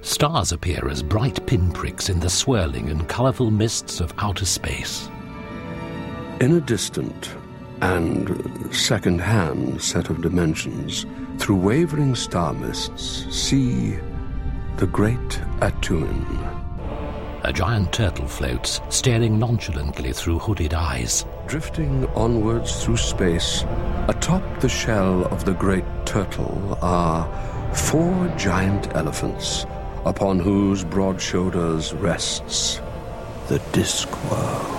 Stars appear as bright pinpricks in the swirling and colourful mists of outer space. In a distant and second-hand set of dimensions, through wavering star mists, see the Great Atuin. A giant turtle floats, staring nonchalantly through hooded eyes. Drifting onwards through space, atop the shell of the great turtle are 4 giant elephants, upon whose broad shoulders rests the Discworld.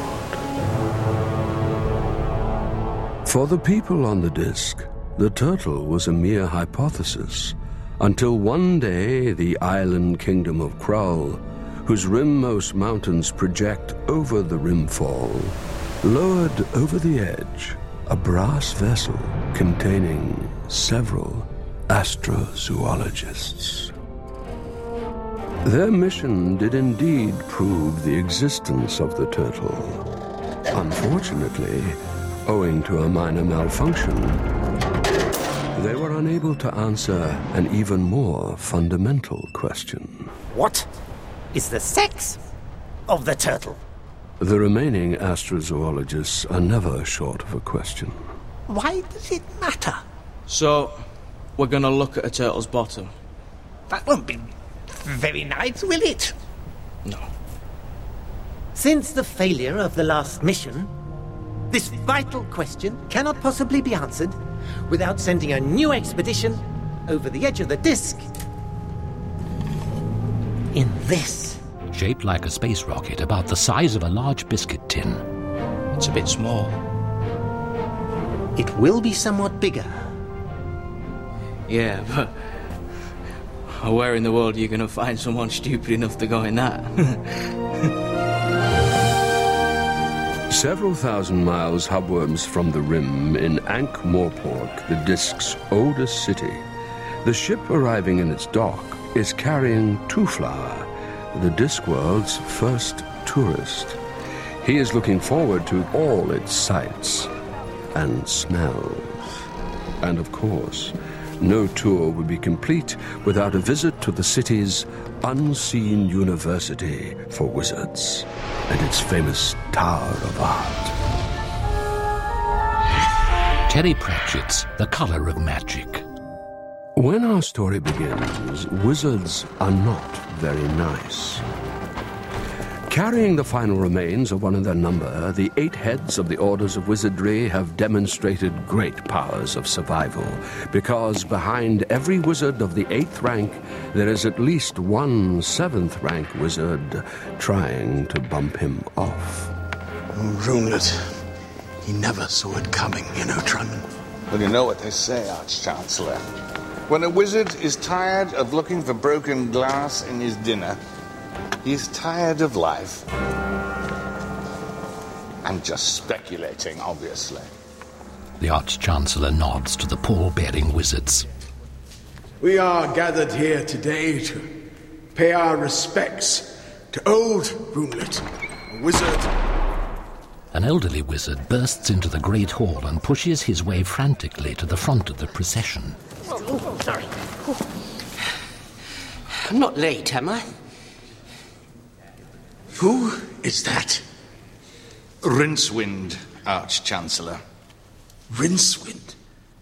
For the people on the Disc, the turtle was a mere hypothesis, until one day the island kingdom of Krull, whose rimmost mountains project over the rimfall, lowered over the edge a brass vessel containing several astrozoologists. Their mission did indeed prove the existence of the turtle. Unfortunately, owing to a minor malfunction, they were unable to answer an even more fundamental question. What is the sex of the turtle? The remaining astrozoologists are never short of a question. Why does it matter? So, we're gonna look at a turtle's bottom? That won't be very nice, will it? No. Since the failure of the last mission, this vital question cannot possibly be answered without sending a new expedition over the edge of the Disc in this. Shaped like a space rocket about the size of a large biscuit tin. It's a bit small. It will be somewhat bigger. Yeah, but where in the world are you going to find someone stupid enough to go in that? Several thousand miles hubworms from the rim in Ankh-Morpork, the Disc's oldest city, the ship arriving in its dock is carrying Twoflower, the Discworld's first tourist. He is looking forward to all its sights and smells. And of course, no tour would be complete without a visit to the city's unseen university for wizards and its famous Tower of Art. Terry Pratchett's The Colour of Magic. When our story begins, wizards are not very nice. Carrying the final remains of one of their number, the 8 heads of the Orders of Wizardry have demonstrated great powers of survival, because behind every wizard of the 8th rank, there is at least one 7th rank wizard trying to bump him off. Roonlet, he never saw it coming, you know, Drummond. Well, you know what they say, Arch-Chancellor. When a wizard is tired of looking for broken glass in his dinner, he's tired of life. I'm just speculating, obviously. The Arch-Chancellor nods to the pall-bearing wizards. We are gathered here today to pay our respects to old Roonlet, a wizard. An elderly wizard bursts into the great hall and pushes his way frantically to the front of the procession. Oh, sorry. I'm not late, am I? Who is that? Rincewind, Arch-Chancellor. Rincewind?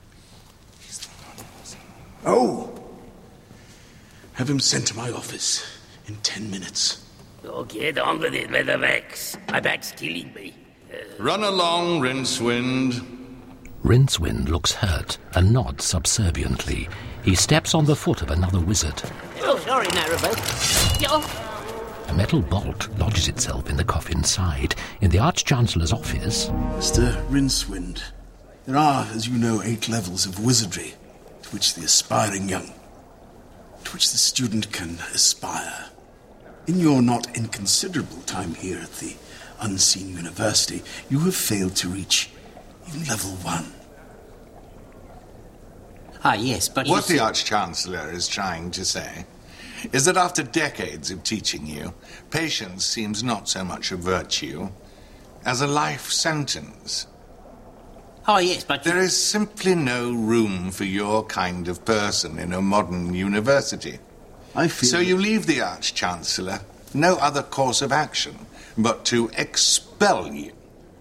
Oh! Have him sent to my office in 10 minutes. Oh, get on with it, Leatherfax. My back's killing me. Run along, Rincewind. Rincewind looks hurt and nods subserviently. He steps on the foot of another wizard. Oh, sorry, Narrowboat. A metal bolt lodges itself in the coffin's side. In the Arch-Chancellor's office... Mr. Rincewind, there are, as you know, 8 levels of wizardry to which the student can aspire. In your not inconsiderable time here at the Unseen University, you have failed to reach even level 1. Ah, yes, but what the Arch-Chancellor is trying to say is that after decades of teaching you, patience seems not so much a virtue as a life sentence. Oh, yes, but there is simply no room for your kind of person in a modern university. I feel... So you leave the Arch-Chancellor, no other course of action but to expel you.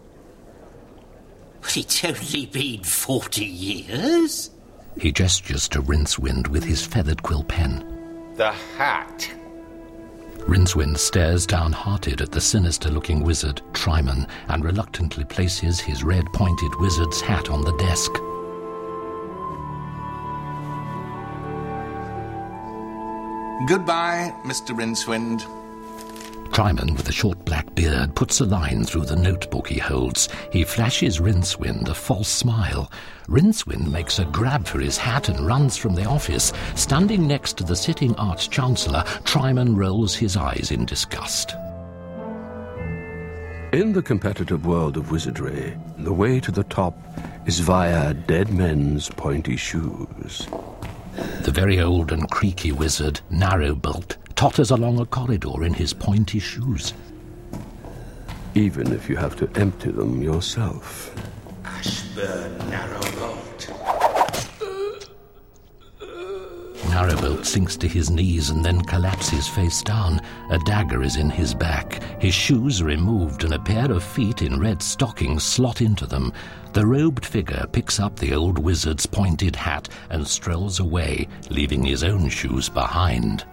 But it's only been 40 years? He gestures to Rincewind with his feathered quill pen. The hat. Rincewind stares downhearted at the sinister-looking wizard, Triman, and reluctantly places his red-pointed wizard's hat on the desk. Goodbye, Mr. Rincewind. Triman, with a short black beard, puts a line through the notebook he holds. He flashes Rincewind a false smile. Rincewind makes a grab for his hat and runs from the office. Standing next to the sitting Arch-Chancellor, Triman rolls his eyes in disgust. In the competitive world of wizardry, the way to the top is via dead men's pointy shoes. The very old and creaky wizard, Narrowbolt, totters along a corridor in his pointy shoes. Even if you have to empty them yourself. Ashburn Narrowbolt. Narrowbolt sinks to his knees and then collapses face down. A dagger is in his back. His shoes are removed and a pair of feet in red stockings slot into them. The robed figure picks up the old wizard's pointed hat and strolls away, leaving his own shoes behind.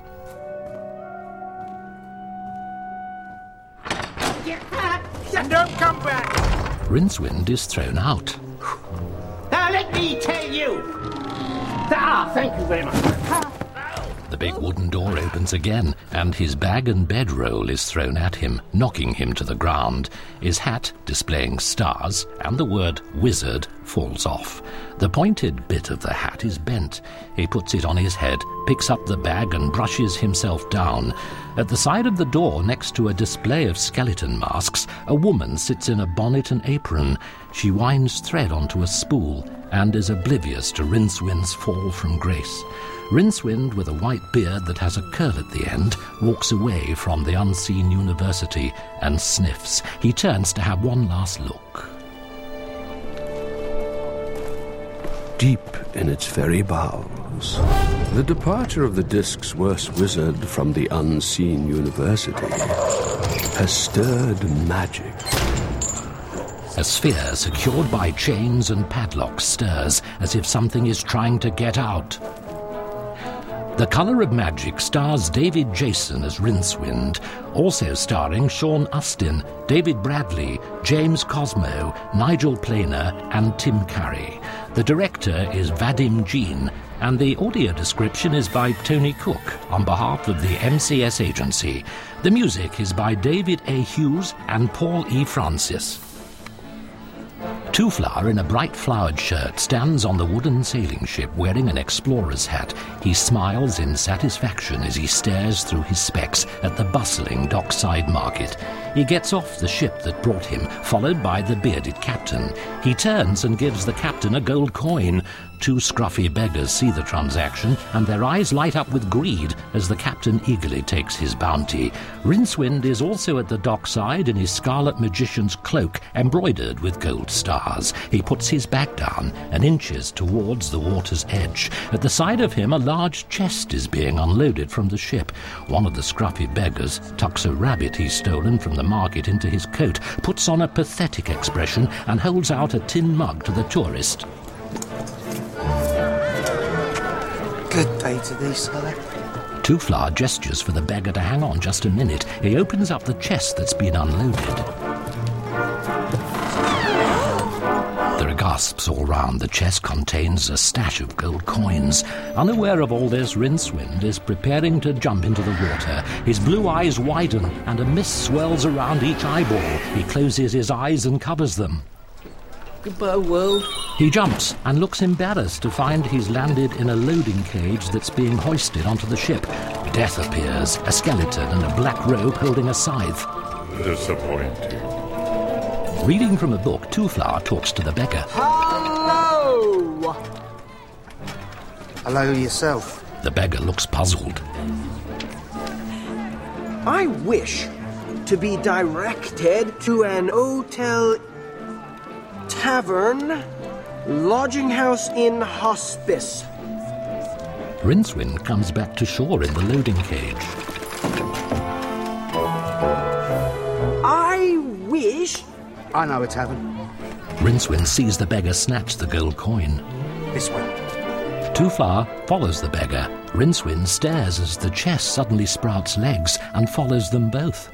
And don't come back! Rincewind is thrown out. Now let me tell you! Thank you very much. The big wooden door opens again, and his bag and bedroll is thrown at him, knocking him to the ground. His hat, displaying stars, and the word wizard, falls off. The pointed bit of the hat is bent. He puts it on his head, picks up the bag and brushes himself down. At the side of the door, next to a display of skeleton masks, a woman sits in a bonnet and apron. She winds thread onto a spool and is oblivious to Rincewind's fall from grace. Rincewind, with a white beard that has a curl at the end, walks away from the unseen university and sniffs. He turns to have one last look. Deep in its very bowels, the departure of the Disk's worst wizard from the unseen university has stirred magic. A sphere secured by chains and padlocks stirs as if something is trying to get out. The Colour of Magic stars David Jason as Rincewind, also starring Sean Astin, David Bradley, James Cosmo, Nigel Planer and Tim Curry. The director is Vadim Jean, and the audio description is by Tony Cook on behalf of the MCS agency. The music is by David A. Hughes and Paul E. Francis. Twoflower, in a bright flowered shirt, stands on the wooden sailing ship wearing an explorer's hat. He smiles in satisfaction as he stares through his specs at the bustling dockside market. He gets off the ship that brought him, followed by the bearded captain. He turns and gives the captain a gold coin. Two scruffy beggars see the transaction, and their eyes light up with greed as the captain eagerly takes his bounty. Rincewind is also at the dockside in his scarlet magician's cloak, embroidered with gold stars. He puts his back down and inches towards the water's edge. At the side of him, a large chest is being unloaded from the ship. One of the scruffy beggars tucks a rabbit he's stolen from the market into his coat, puts on a pathetic expression, and holds out a tin mug to the tourist. Good day to thee, sir. Twoflower gestures for the beggar to hang on just a minute. He opens up the chest that's been unloaded. There are gasps all round. The chest contains a stash of gold coins. Unaware of all this, Rincewind is preparing to jump into the water. His blue eyes widen and a mist swirls around each eyeball. He closes his eyes and covers them. Goodbye, world. He jumps and looks embarrassed to find he's landed in a loading cage that's being hoisted onto the ship. Death appears, a skeleton in a black robe holding a scythe. Disappointing. Reading from a book, Twoflower talks to the beggar. Hello! Hello yourself. The beggar looks puzzled. I wish to be directed to an hotel, tavern, lodging house, inn, hospice. Rincewind comes back to shore in the loading cage. I wish... I know a tavern. Rincewind sees the beggar snatch the gold coin. This way. Two-Flower follows the beggar. Rincewind stares as the chest suddenly sprouts legs and follows them both.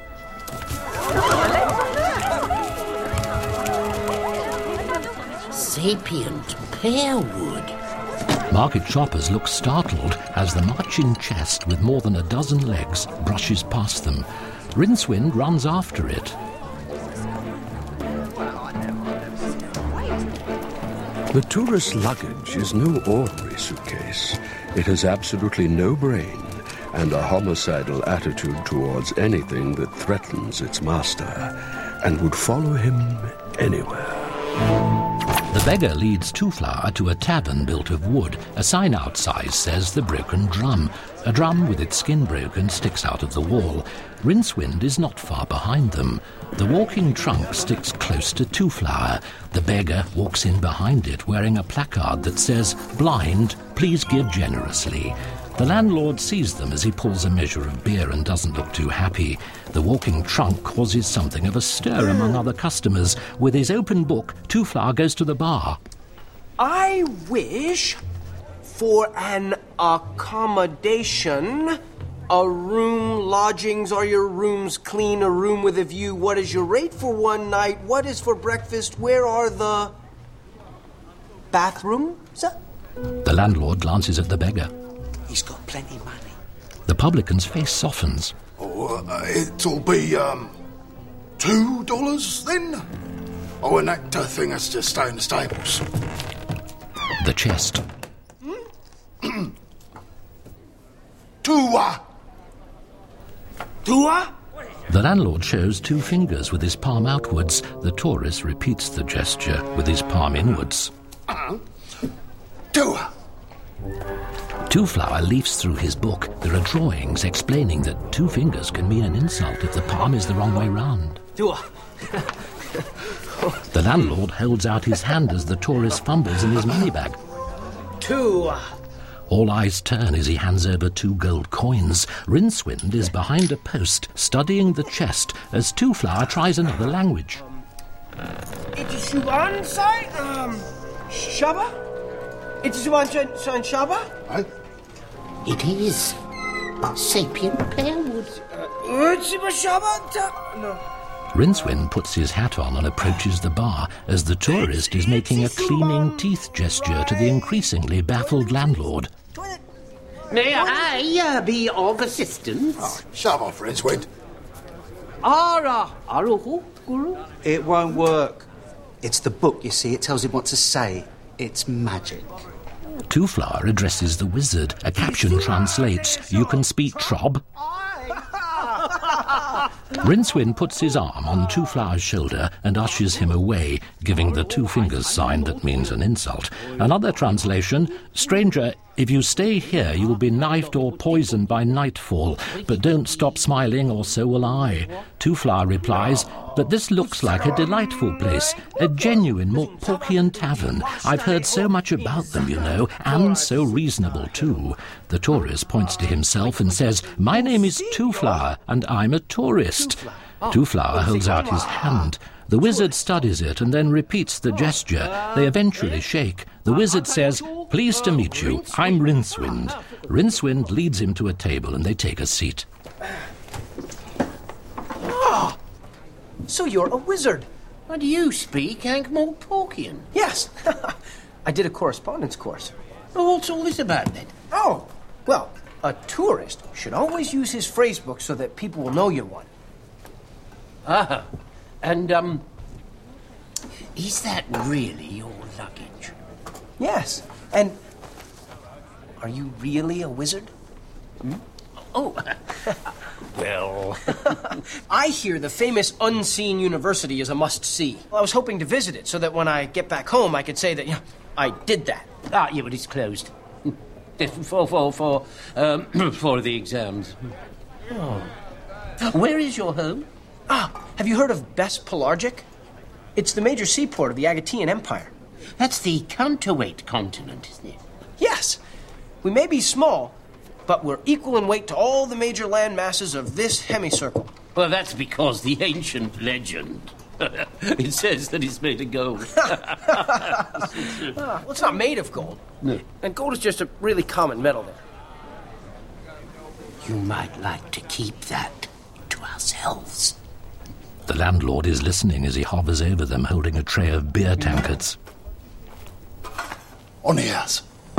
Sapient pearwood. Market shoppers look startled as the marching chest with more than a dozen legs brushes past them. Rincewind runs after it. The tourist's luggage is no ordinary suitcase. It has absolutely no brain and a homicidal attitude towards anything that threatens its master and would follow him anywhere. The beggar leads Two-Flower to a tavern built of wood. A sign outside says The Broken Drum. A drum with its skin broken sticks out of the wall. Rincewind is not far behind them. The walking trunk sticks close to Two-Flower. The beggar walks in behind it wearing a placard that says, "Blind, please give generously." The landlord sees them as he pulls a measure of beer and doesn't look too happy. The walking trunk causes something of a stir among other customers. With his open book, Two-Flower goes to the bar. I wish for an accommodation. A room, lodgings, are your rooms clean? A room with a view? What is your rate for one night? What is for breakfast? Where are the bathrooms? The landlord glances at the beggar. He's got plenty money. The publican's face softens. Oh, it'll be, $2 then? Oh, and that thing has to stay in the stables. The chest. Tua! The landlord shows two fingers with his palm outwards. The tourist repeats the gesture with his palm inwards. Tua! Two-Flower leafs through his book. There are drawings explaining that two fingers can mean an insult if the palm is the wrong way round. The landlord holds out his hand as the tourist fumbles in his money bag. All eyes turn as he hands over 2 gold coins. Rincewind is behind a post, studying the chest as Two-Flower tries another language. Shaba? Shaba? It is sapient pearwood. Rincewind puts his hat on and approaches the bar as the tourist is making a cleaning teeth gesture to the increasingly baffled landlord. May I be of assistance? Oh, shove off, Rincewind. It won't work. It's the book, you see. It tells him what to say. It's magic. Two-Flower addresses the wizard. A caption translates, "You can speak Trob." Rincewind puts his arm on Two-Flower's shoulder and ushers him away, giving the 2 fingers sign that means an insult. Another translation, "Stranger, if you stay here, you will be knifed or poisoned by nightfall, but don't stop smiling or so will I." Two-Flower replies, "But this looks like a delightful place, a genuine Morporkian tavern. I've heard so much about them, you know, and so reasonable too." The tourist points to himself and says, "My name is Two-Flower, and I'm a tourist." Two-Flower holds out his hand. The wizard studies it and then repeats the gesture. They eventually shake. The wizard says, "Pleased to meet you. I'm Rincewind." Rincewind leads him to a table and they take a seat. So you're a wizard? And you speak Ankh-Morporkian? Yes. I did a correspondence course. Well, what's all this about, then? Oh, well, a tourist should always use his phrase book so that people will know you're one. And, is that really your luggage? Yes. And are you really a wizard? Oh, well... I hear the famous Unseen University is a must-see. I was hoping to visit it so that when I get back home I could say that, I did that. Yeah, but it's closed. For the exams. Oh. Where is your home? Have you heard of Best Pelargic? It's the major seaport of the Agatean Empire. That's the counterweight continent, isn't it? Yes. We may be small, but we're equal in weight to all the major land masses of this hemicircle. Well, that's because the ancient legend. It says that it's made of gold. Well, it's not made of gold. No. And gold is just a really common metal there. You might like to keep that to ourselves. The landlord is listening as he hovers over them, holding a tray of beer tankards. On the house.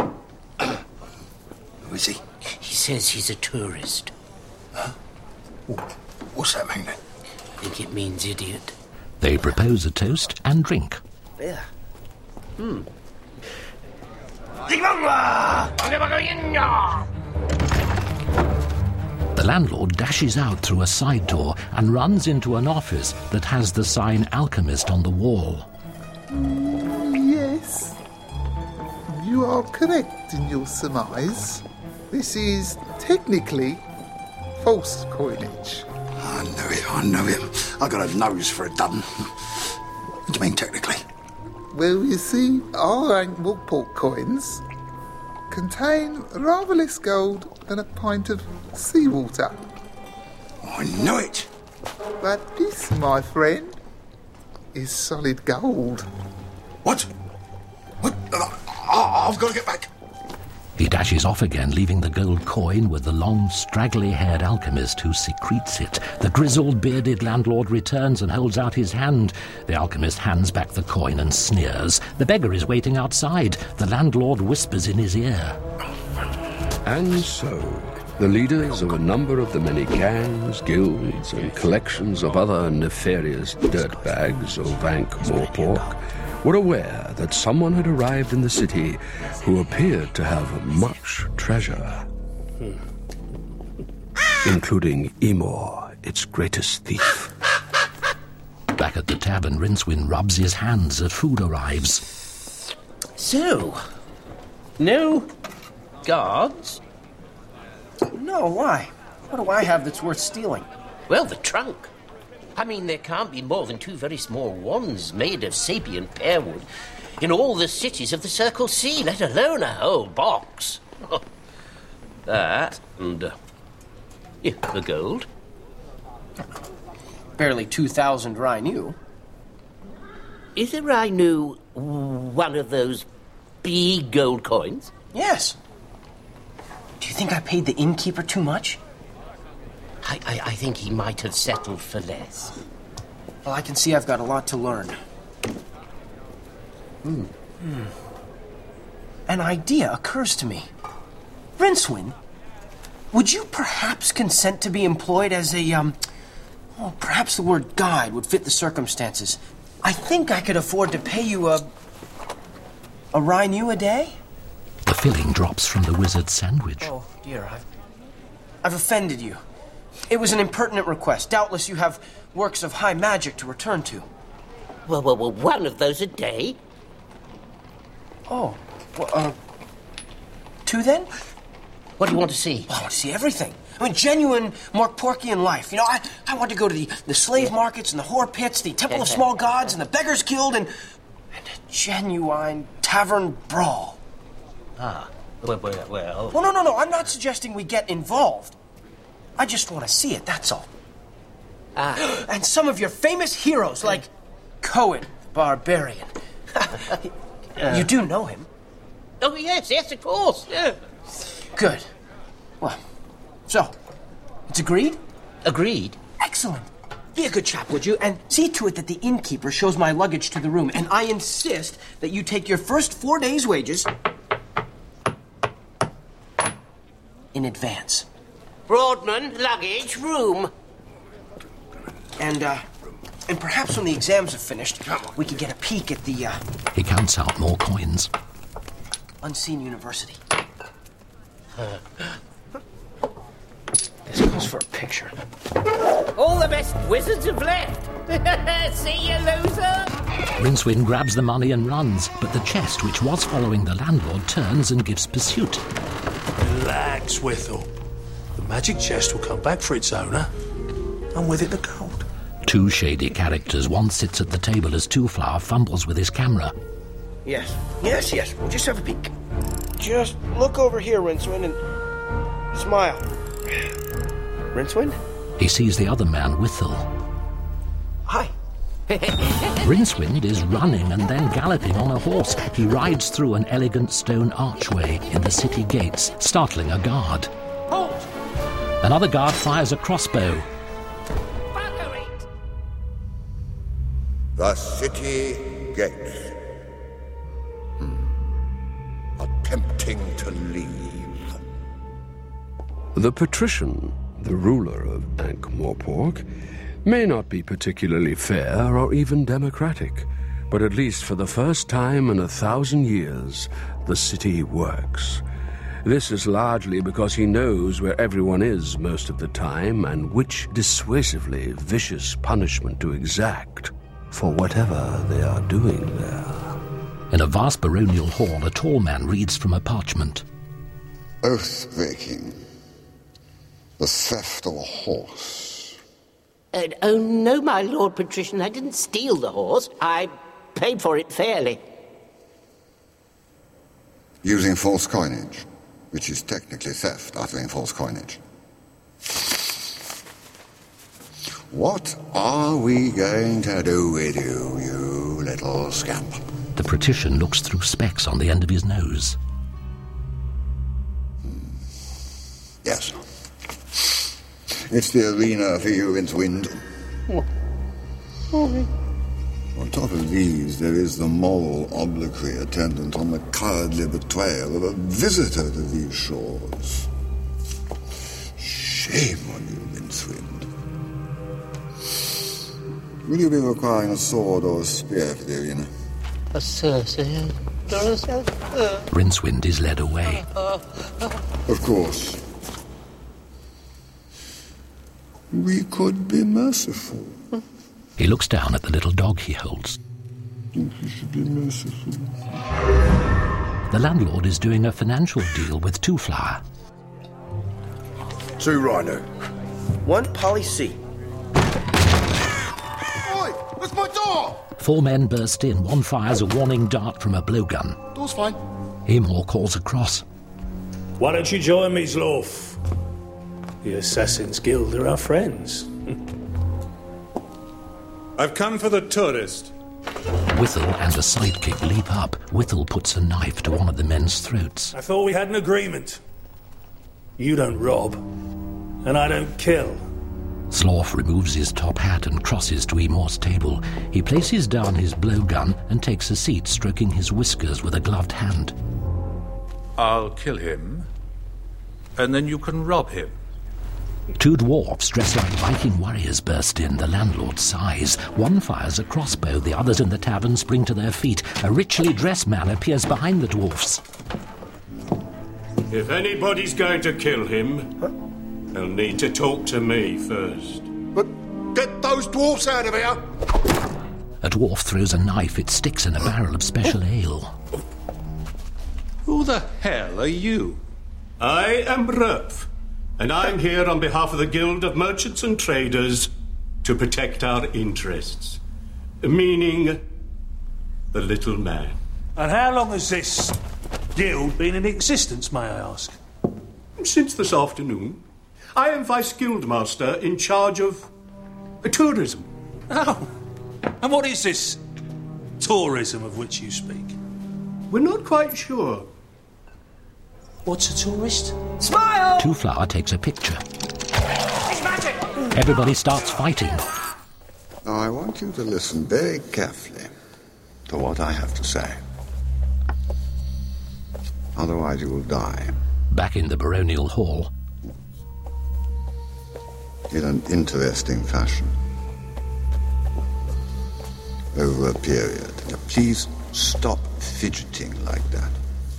Who is he? He says he's a tourist. Huh? What's that mean then? I think it means idiot. They propose a toast and drink. Yeah. The landlord dashes out through a side door and runs into an office that has the sign Alchemist on the wall. Yes. You are correct in your surmise. This is technically false coinage. I know it. I got a nose for a dumb. What do you mean, technically? Well, you see, our Ankh-Morpork coins contain rather less gold than a pint of seawater. I know it. But this, my friend, is solid gold. What? What? I've got to get back. He dashes off again, leaving the gold coin with the long, straggly-haired alchemist who secretes it. The grizzled, bearded landlord returns and holds out his hand. The alchemist hands back the coin and sneers. The beggar is waiting outside. The landlord whispers in his ear. And so, the leaders of a number of the many gangs, guilds, and collections of other nefarious dirtbags of Ankh-Morpork were aware that someone had arrived in the city who appeared to have much treasure, including Emor, its greatest thief. Back at the tavern, Rincewind rubs his hands as food arrives. So, no guards? No, why? What do I have that's worth stealing? Well, the trunk. I mean, there can't be more than 2 very small ones made of sapient pearwood in all the cities of the Circle C, let alone a whole box. That and the gold. Barely 2,000 Rainu. Is a Rainu one of those big gold coins? Yes. Do you think I paid the innkeeper too much? I think he might have settled for less. Well, I can see I've got a lot to learn. An idea occurs to me. Rincewind, would you perhaps consent to be employed as a, perhaps the word guide would fit the circumstances. I think I could afford to pay you a Rainu a day? The filling drops from the wizard's sandwich. Oh, dear, I've offended you. It was an impertinent request. Doubtless you have works of high magic to return to. Well, one of those a day? Oh, well, 2 then? What do you want to see? Well, I want to see everything. I mean, genuine Morporkian life. You know, I want to go to the slave markets and the whore pits, the Temple of Small Gods and the Beggars Guild, and a genuine tavern brawl. Ah, well... Well, no, I'm not suggesting we get involved. I just want to see it, that's all. And some of your famous heroes, like Cohen, the Barbarian. You do know him? Oh, yes, of course. Yeah. Good. Well, so, it's agreed? Agreed. Excellent. Be a good chap, would you? And see to it that the innkeeper shows my luggage to the room. And I insist that you take your first 4 days' wages in advance. Broadman, luggage, room. And perhaps when the exams are finished, we could get a peek at the, He counts out more coins. Unseen University. This calls for a picture. All the best wizards have left. See you, loser. Rincewind grabs the money and runs, but the chest, which was following the landlord, turns and gives pursuit. Relax, Withel. The magic chest will come back for its owner, and with it the gold. 2 shady characters. One sits at the table as Two-Flower fumbles with his camera. Yes. We'll just have a peek. Just look over here, Rincewind, and smile. Rincewind? He sees the other man, Withel. Hi. Rincewind is running and then galloping on a horse. He rides through an elegant stone archway in the city gates, startling a guard. Halt! Another guard fires a crossbow. The city gates. Attempting to leave. The patrician, the ruler of Ankh-Morpork, may not be particularly fair or even democratic, but at least for the first time in 1,000 years, the city works. This is largely because he knows where everyone is most of the time and which dissuasively vicious punishment to exact for whatever they are doing there. In a vast baronial hall, a tall man reads from a parchment. Oath-breaking. The theft of a horse. Oh, no, my Lord Patrician, I didn't steal the horse. I paid for it fairly. Using false coinage, which is technically theft, uttering false coinage. What are we going to do with you, you little scamp? The patrician looks through specs on the end of his nose. Yes. It's the arena for you, Rincewind. On top of these, there is the moral obloquy attendant on the cowardly betrayal of a visitor to these shores. Shame on you, Rincewind. Will you be requiring a sword or a spear for the arena? Rincewind is led away. Of course. We could be merciful. He looks down at the little dog he holds. We should be merciful. The landlord is doing a financial deal with Two Flower. 2 rhino. 1 poly C. Oi! That's my door! 4 men burst in. One fires a warning dart from a blowgun. Door's fine. Amor calls across. Why don't you join me, Zlorf? The Assassin's Guild are our friends. I've come for the tourist. Withel and a sidekick leap up. Withel puts a knife to one of the men's throats. I thought we had an agreement. You don't rob, and I don't kill. Zlorf removes his top hat and crosses to Amor's table. He places down his blowgun and takes a seat, stroking his whiskers with a gloved hand. I'll kill him, and then you can rob him. 2 dwarfs dressed like Viking warriors burst in. The landlord sighs. One fires a crossbow. The others in the tavern spring to their feet. A richly dressed man appears behind the dwarfs. If anybody's going to kill him, they'll need to talk to me first. But get those dwarfs out of here! A dwarf throws a knife. It sticks in a barrel of special ale. Who the hell are you? I am Rupf, and I'm here on behalf of the Guild of Merchants and Traders to protect our interests. Meaning, the little man. And how long has this guild been in existence, may I ask? Since this afternoon. I am Vice Guildmaster in charge of tourism. Oh, and what is this tourism of which you speak? We're not quite sure. What's a tourist? Smile! Two Flower takes a picture. It's magic! Everybody starts fighting. Now, I want you to listen very carefully to what I have to say. Otherwise you will die. Back in the baronial hall. In an interesting fashion. Over a period. Now, please stop fidgeting like that.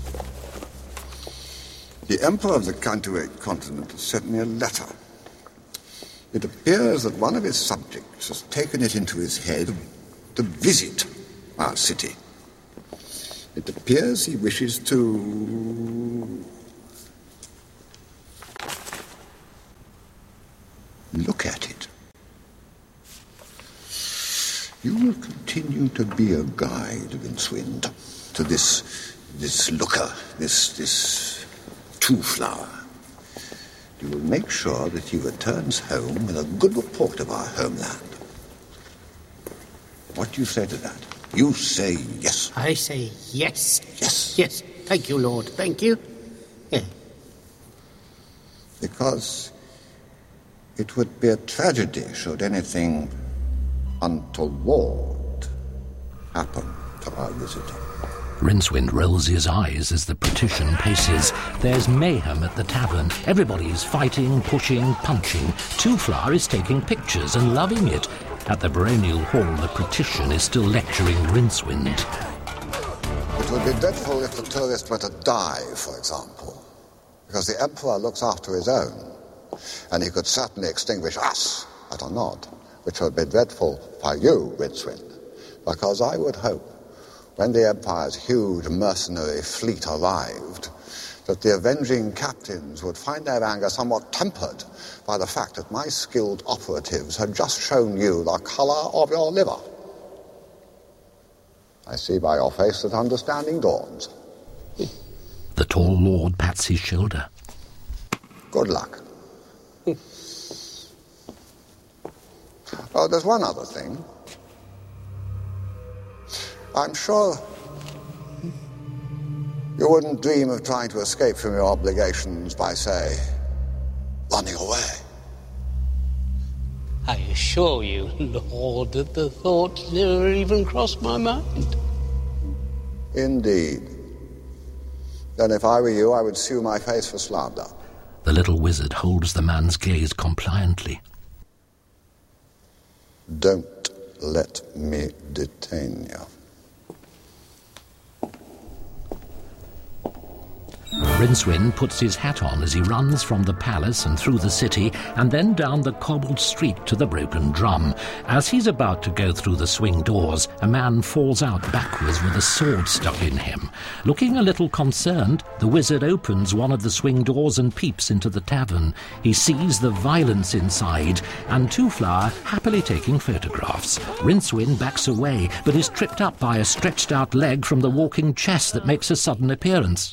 The Emperor of the Cantuate continent has sent me a letter. It appears that one of his subjects has taken it into his head to visit our city. It appears he wishes to look at it. You will continue to be a guide, Rincewind, to this this looker, this two-flower. You will make sure that he returns home with a good report of our homeland. What do you say to that? You say yes. I say yes. Yes. Yes. Thank you, Lord. Thank you. Yeah. Because it would be a tragedy should anything untoward happen to our visitor. Rincewind rolls his eyes as the patrician paces. There's mayhem at the tavern. Everybody's fighting, pushing, punching. Two-Flower is taking pictures and loving it. At the baronial hall, the patrician is still lecturing Rincewind. It would be dreadful if the tourist were to die, for example, because the Emperor looks after his own, and he could certainly extinguish us at a nod, which would be dreadful for you, Rincewind, because I would hope, when the Empire's huge mercenary fleet arrived, that the avenging captains would find their anger somewhat tempered by the fact that my skilled operatives had just shown you the colour of your liver. I see by your face that understanding dawns. The tall lord pats his shoulder. Good luck. Oh, there's one other thing. I'm sure you wouldn't dream of trying to escape from your obligations by, say, running away. I assure you, Lord, that the thought never even crossed my mind. Indeed. Then if I were you, I would sue my face for slander. The little wizard holds the man's gaze compliantly. Don't let me detain you. Rincewind puts his hat on as he runs from the palace and through the city and then down the cobbled street to the Broken Drum. As he's about to go through the swing doors, a man falls out backwards with a sword stuck in him. Looking a little concerned, the wizard opens one of the swing doors and peeps into the tavern. He sees the violence inside and Two-Flower happily taking photographs. Rincewind backs away but is tripped up by a stretched out leg from the walking chest that makes a sudden appearance.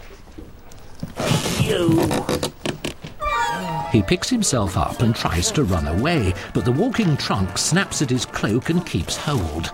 He picks himself up and tries to run away, but the walking trunk snaps at his cloak and keeps hold.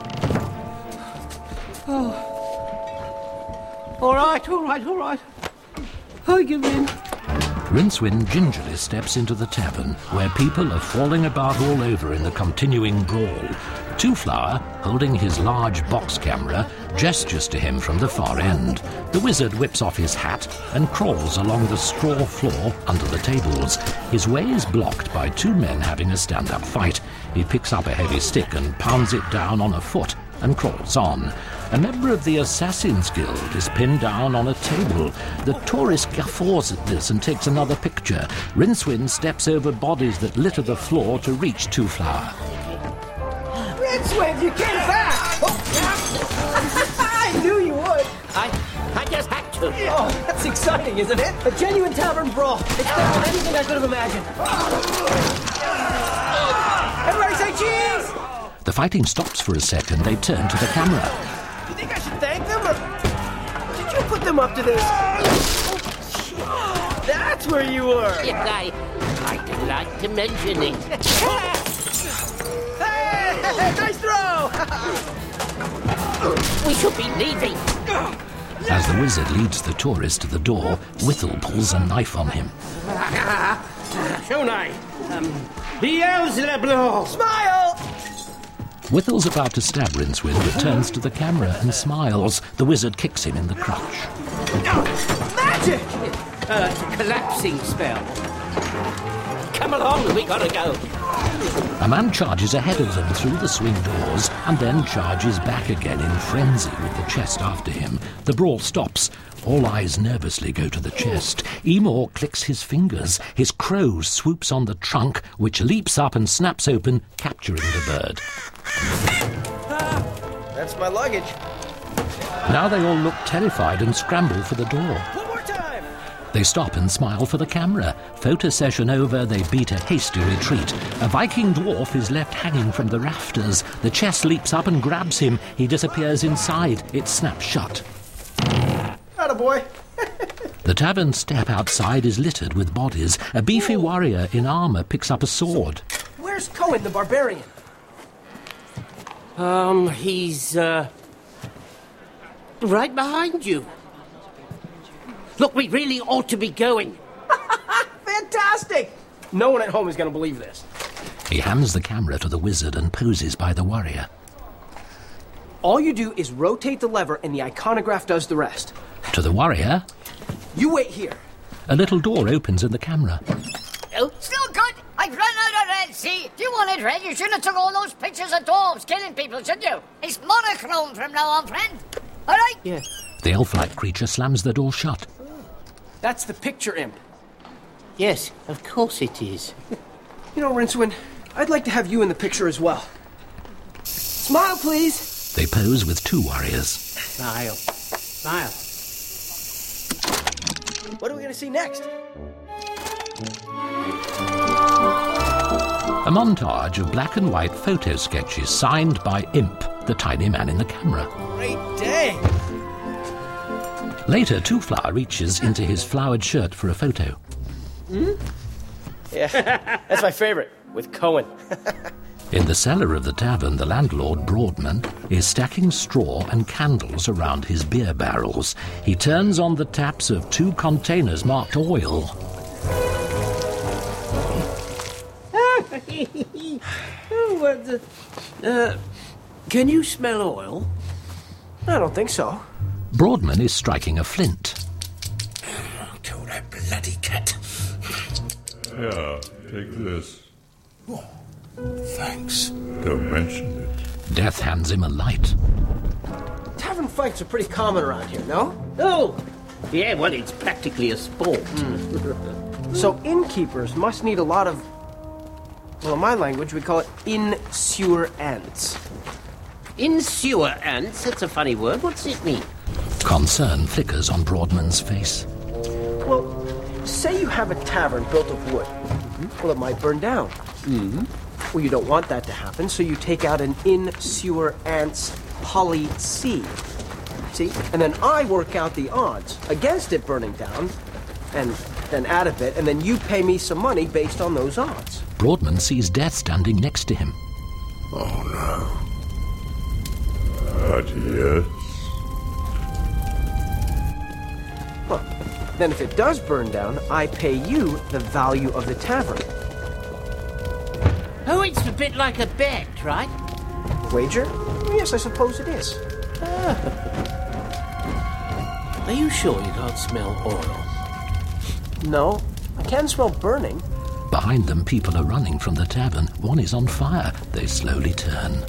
Oh. All right. I give in. Rincewind gingerly steps into the tavern, where people are falling about all over in the continuing brawl. Two-Flower, holding his large box camera, gestures to him from the far end. The wizard whips off his hat and crawls along the straw floor under the tables. His way is blocked by two men having a stand-up fight. He picks up a heavy stick and pounds it down on a foot and crawls on. A member of the Assassin's Guild is pinned down on a table. The tourist guffaws at this and takes another picture. Rincewind steps over bodies that litter the floor to reach Two-Flower. Rincewind, you came back! Oh, I knew you would! I just had to. Oh, that's exciting, isn't it? A genuine tavern brawl. It's better than anything I could have imagined. Everybody say cheese! The fighting stops for a second. They turn to the camera. You think I should thank them, or did you put them up to this? That's where you were! Yes, I'd like to mention it. Hey, nice throw! We should be leaving. As the wizard leads the tourist to the door, Whittle pulls a knife on him. Shonai, Beelzebub! Smile! Whittle's about to stab Rincewind, but turns to the camera and smiles. The wizard kicks him in the crotch. Magic! Collapsing spell. Come along, we gotta go. A man charges ahead of them through the swing doors and then charges back again in frenzy with the chest after him. The brawl stops. All eyes nervously go to the chest. Emor clicks his fingers. His crow swoops on the trunk, which leaps up and snaps open, capturing the bird. That's my luggage. Now they all look terrified and scramble for the door. One more time! They stop and smile for the camera. Photo session over, they beat a hasty retreat. A Viking dwarf is left hanging from the rafters. The chest leaps up and grabs him. He disappears inside. It snaps shut. Attaboy. The tavern step outside is littered with bodies. A beefy warrior in armor picks up a sword. Where's Cohen, the barbarian? He's, right behind you. Look, we really ought to be going. Fantastic! No one at home is going to believe this. He hands the camera to the wizard and poses by the warrior. All you do is rotate the lever and the iconograph does the rest. To the warrior, you wait here. A little door opens in the camera. Oh, still good. I've run out of red. See, if you wanted red, you shouldn't have took all those pictures of dwarves killing people, should you? It's monochrome from now on, friend. All right? Yeah. The elf-like creature slams the door shut. That's the picture imp. Yes, of course it is. You know, Rincewind, I'd like to have you in the picture as well. Smile, please. They pose with two warriors. Smile. Smile. What are we going to see next? A montage of black and white photo sketches signed by Imp, the tiny man in the camera. Great day. Later, Two-Flower reaches into his flowered shirt for a photo. Yeah, that's my favorite, with Cohen. In the cellar of the tavern, the landlord, Broadman, is stacking straw and candles around his beer barrels. He turns on the taps of 2 containers marked oil. Can you smell oil? I don't think so. Broadman is striking a flint. Kill that bloody cat. Here, take this. Oh, thanks. Don't mention it. Death hands him a light. Tavern fights are pretty common around here, no? Oh! Yeah, well, it's practically a sport. So innkeepers must need a lot of... Well, in my language, we call it in-sewer ants. In-sewer ants? That's a funny word. What's it mean? Concern flickers on Broadman's face. Well, say you have a tavern built of wood. Well, it might burn down. Well, you don't want that to happen, so you take out an in-sewer ants policy. See? And then I work out the odds against it burning down, and then add a bit, and then you pay me some money based on those odds. Broadman sees Death standing next to him. Oh, no. But yes. Well, then if it does burn down, I pay you the value of the tavern. Oh, it's a bit like a bet, right? Wager? Yes, I suppose it is. Are you sure you can't smell oil? No, I can smell burning. Behind them, people are running from the tavern. One is on fire. They slowly turn.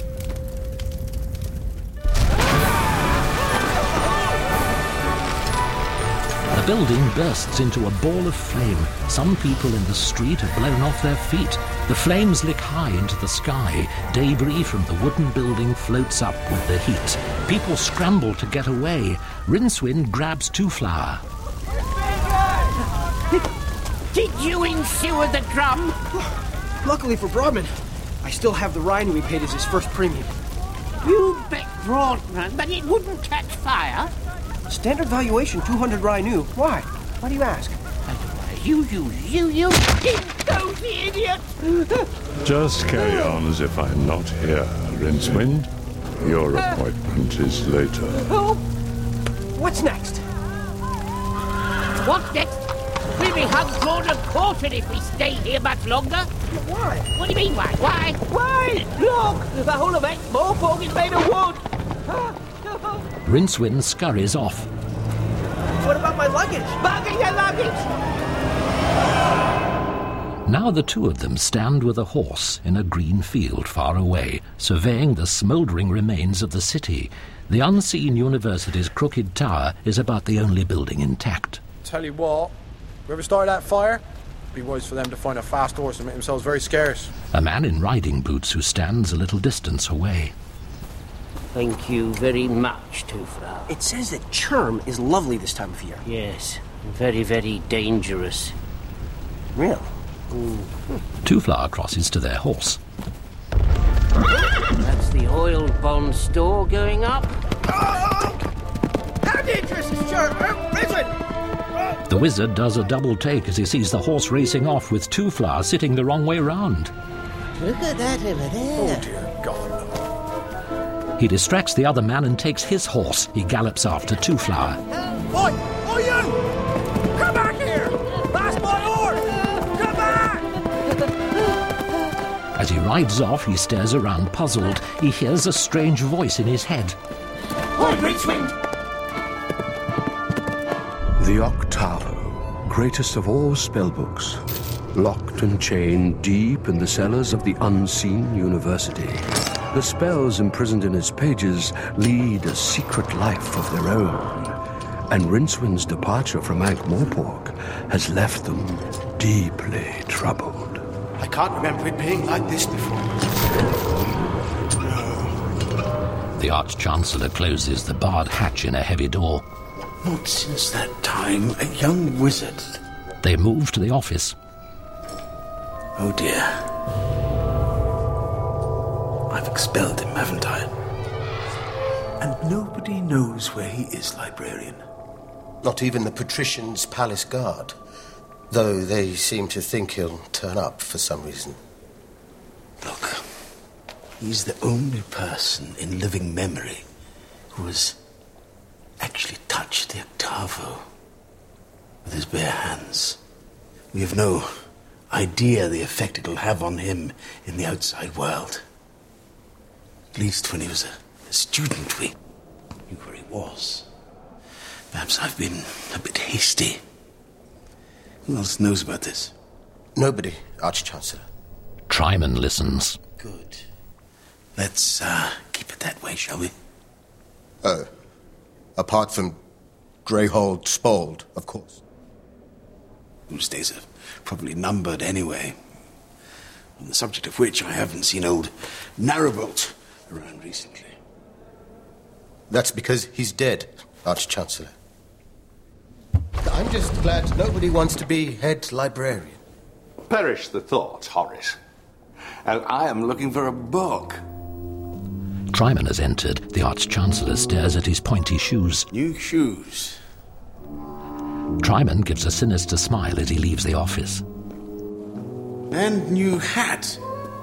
The building bursts into a ball of flame. Some people in the street have blown off their feet. The flames lick high into the sky. Debris from the wooden building floats up with the heat. People scramble to get away. Rincewind grabs Two-Flower. Did you insure the drum? Luckily for Broadman, I still have the Rhino he paid as his first premium. You bet Broadman, but it wouldn't catch fire. Standard valuation, 200 Rhino. Why? Why do you ask? You. Go, the idiot! Just carry on as if I'm not here, Rincewind. Your appointment is later. Oh. What's next? What's next? We'll be hung, drawn and quartered if we stay here much longer. Why? What do you mean, why? Why? Why? Look! The whole of Moorpork is made of wood! Rincewind scurries off. What about my luggage? Bugger your luggage! Now the two of them stand with a horse in a green field far away, surveying the smouldering remains of the city. The unseen university's crooked tower is about the only building intact. Tell you what, whoever started that fire, it'd be wise for them to find a fast horse and make themselves very scarce. A man in riding boots who stands a little distance away. Thank you very much, Two-Flower. It says that Churm is lovely this time of year. Yes, very, very dangerous. Real? Two-Flower crosses to their horse. That's the oil bond store going up. How did dangerous, sure. Rincewind! The wizard does a double take as he sees the horse racing off with Two-Flower sitting the wrong way round. Look at that over there. Oh, dear God. He distracts the other man and takes his horse. He gallops after Two-Flower. Oi! Oi, you! Come back here! That's my horse! Come back! As he rides off, he stares around puzzled. He hears a strange voice in his head. Oi, Rincewind! The Octavo, greatest of all spellbooks, locked and chained deep in the cellars of the unseen university. The spells imprisoned in its pages lead a secret life of their own, and Rincewind's departure from Ankh-Morpork has left them deeply troubled. I can't remember it being like this before. The Arch-Chancellor closes the barred hatch in a heavy door. Not since that time, a young wizard. They move to the office. Oh dear. I've expelled him, haven't I? And nobody knows where he is, librarian. Not even the patrician's palace guard, though they seem to think he'll turn up for some reason. Look, he's the only person in living memory who has actually touched the Octavo with his bare hands. We have no idea the effect it'll have on him in the outside world. At least when he was a student, we knew where he was. Perhaps I've been a bit hasty. Who else knows about this? Nobody, Arch-Chancellor. Tryman listens. Good. Let's keep it that way, shall we? Apart from Greyhold Spold, of course. Whose days are probably numbered anyway. On the subject of which I haven't seen old Narrowbolt around recently. That's because he's dead, Arch-Chancellor. I'm just glad nobody wants to be head librarian. Perish the thought, Horace. And I am looking for a book. Tryman has entered. The Arch-Chancellor stares at his pointy shoes. New shoes. Tryman gives a sinister smile as he leaves the office. And new hat.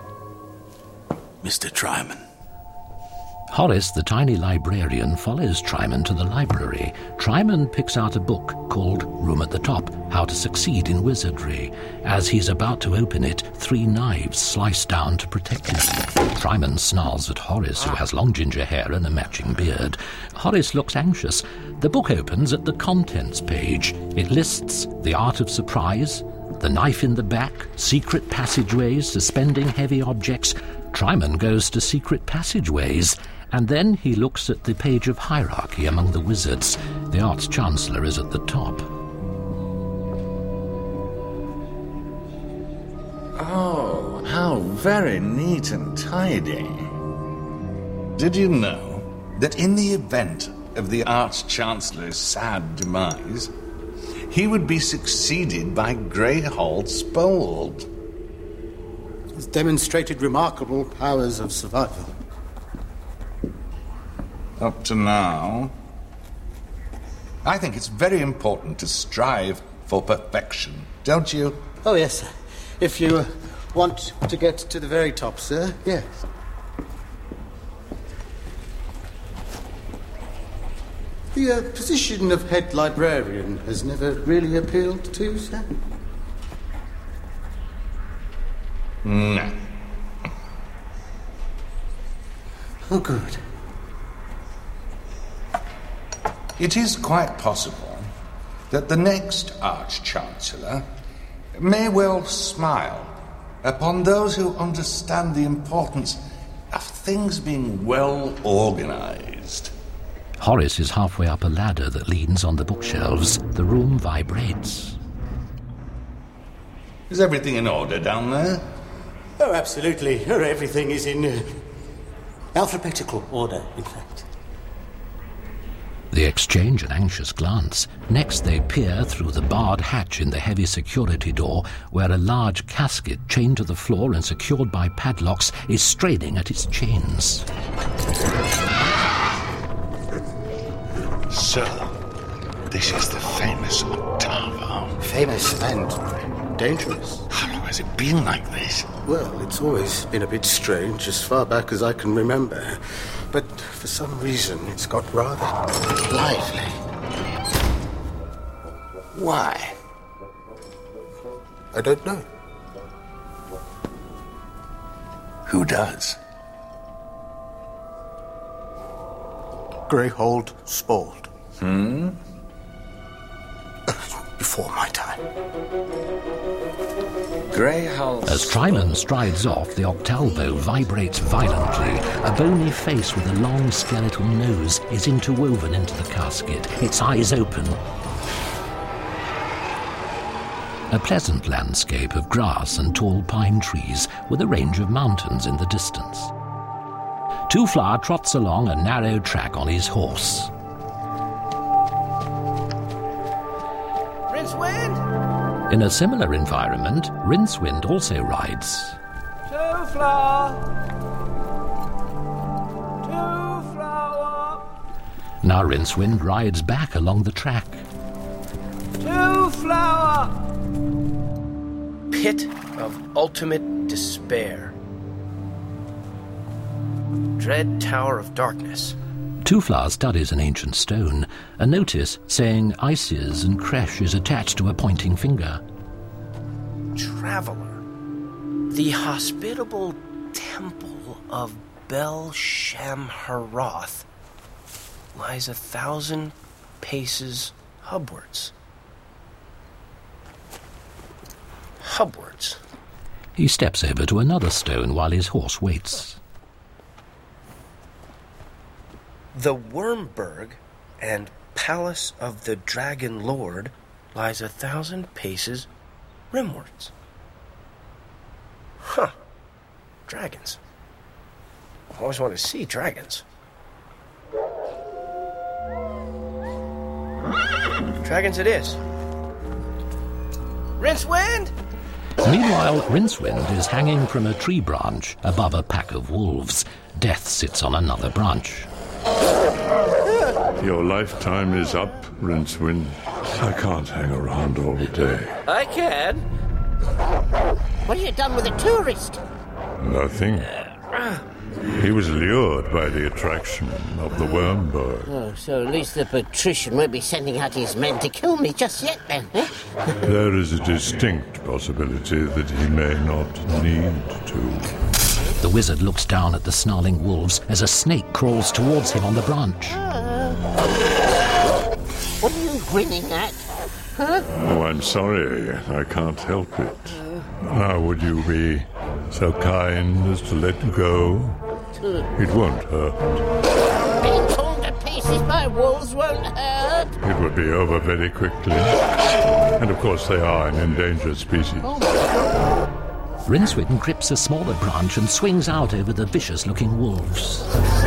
Mr. Tryman. Horace, the tiny librarian, follows Tryman to the library. Tryman picks out a book called Room at the Top, How to Succeed in Wizardry. As he's about to open it, 3 knives slice down to protect him. Tryman snarls at Horace, who has long ginger hair and a matching beard. Horace looks anxious. The book opens at the contents page. It lists the art of surprise, the knife in the back, secret passageways, suspending heavy objects. Tryman goes to secret passageways. And then he looks at the page of hierarchy among the wizards. The Arch-Chancellor is at the top. Oh, how very neat and tidy. Did you know that in the event of the Arch-Chancellor's sad demise, he would be succeeded by Greyhold Spold? He's demonstrated remarkable powers of survival. Up to now. I think it's very important to strive for perfection, don't you? Oh, yes, sir. If you want to get to the very top, sir, yes. The position of head librarian has never really appealed to you, sir? No. Oh, good. It is quite possible that the next Arch-Chancellor may well smile upon those who understand the importance of things being well organized. Horace is halfway up a ladder that leans on the bookshelves. The room vibrates. Is everything in order down there? Oh, absolutely. Everything is in alphabetical order, in fact. They exchange an anxious glance. Next, they peer through the barred hatch in the heavy security door, where a large casket chained to the floor and secured by padlocks is straining at its chains. Sir, This is the famous Octavo. Famous and dangerous. How long has it been like this? Well, it's always been a bit strange, as far back as I can remember. But for some reason, it's got rather lively. Why? I don't know. Who does? Greyhold Spald. Before my time. Greyhold. As Triman strides off, the Octalvo vibrates violently. A bony face with a long skeletal nose is interwoven into the casket, its eyes open. A pleasant landscape of grass and tall pine trees with a range of mountains in the distance. Two-Flower trots along a narrow track on his horse. Rincewind! In a similar environment, Rincewind also rides. Two-Flower! Two-Flower! Now Rincewind rides back along the track. Two-Flower! Pit of ultimate despair. Dread Tower of Darkness. Two-Flower studies an ancient stone. A notice saying Isis and Kresh is attached to a pointing finger. Traveler. The hospitable temple of Bel-Shem-Haroth lies 1,000 paces hubwards. Hubwards. He steps over to another stone while his horse waits. The Wormburg and Palace of the Dragon Lord lies 1,000 paces rimwards. Huh. Dragons. I always want to see dragons. Dragons it is. Rincewind! Meanwhile, Rincewind is hanging from a tree branch above a pack of wolves. Death sits on another branch. Your lifetime is up, Rincewind. I can't hang around all day. I can. What have you done with the tourist? Nothing. He was lured by the attraction of the Wormburg. Oh, so at least the patrician won't be sending out his men to kill me just yet, then, eh? There is a distinct possibility that he may not need to. The wizard looks down at the snarling wolves as a snake crawls towards him on the branch. What are you grinning at? Huh? Oh, I'm sorry. I can't help it. Now, would you be so kind as to let go? It won't hurt. Being torn to pieces by wolves won't hurt. It would be over very quickly. And of course they are an endangered species. Rincewind grips a smaller branch and swings out over the vicious-looking wolves.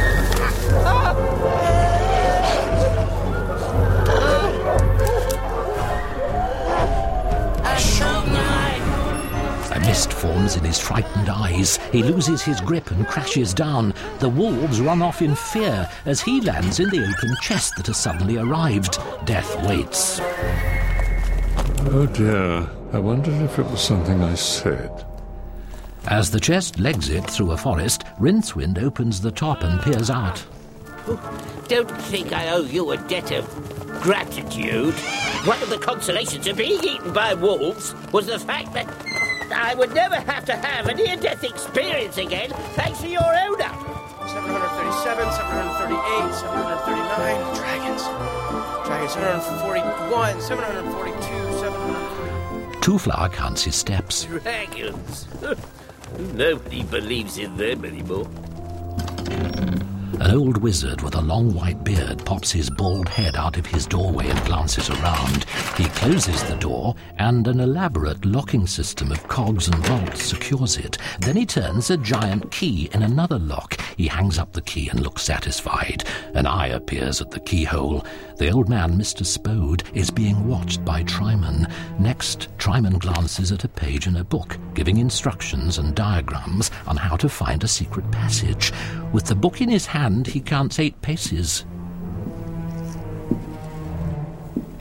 A mist forms in his frightened eyes. He loses his grip and crashes down. The wolves run off in fear as he lands in the open chest that has suddenly arrived. Death waits. Oh dear, I wondered if it was something I said. As the chest legs it through a forest, Rincewind opens the top and peers out. Don't think I owe you a debt of gratitude. One of the consolations of being eaten by wolves was the fact that I would never have to have a near-death experience again, thanks to your owner. 737, 738, 739, dragons. Dragons, 741, 742, 742. Two-Flower counts his steps. Dragons. Nobody believes in them anymore. An old wizard with a long white beard pops his bald head out of his doorway and glances around. He closes the door, and an elaborate locking system of cogs and bolts secures it. Then he turns a giant key in another lock. He hangs up the key and looks satisfied. An eye appears at the keyhole. The old man, Mr. Spode, is being watched by Triman. Next, Triman glances at a page in a book, giving instructions and diagrams on how to find a secret passage. With the book in his hand, he counts 8 paces.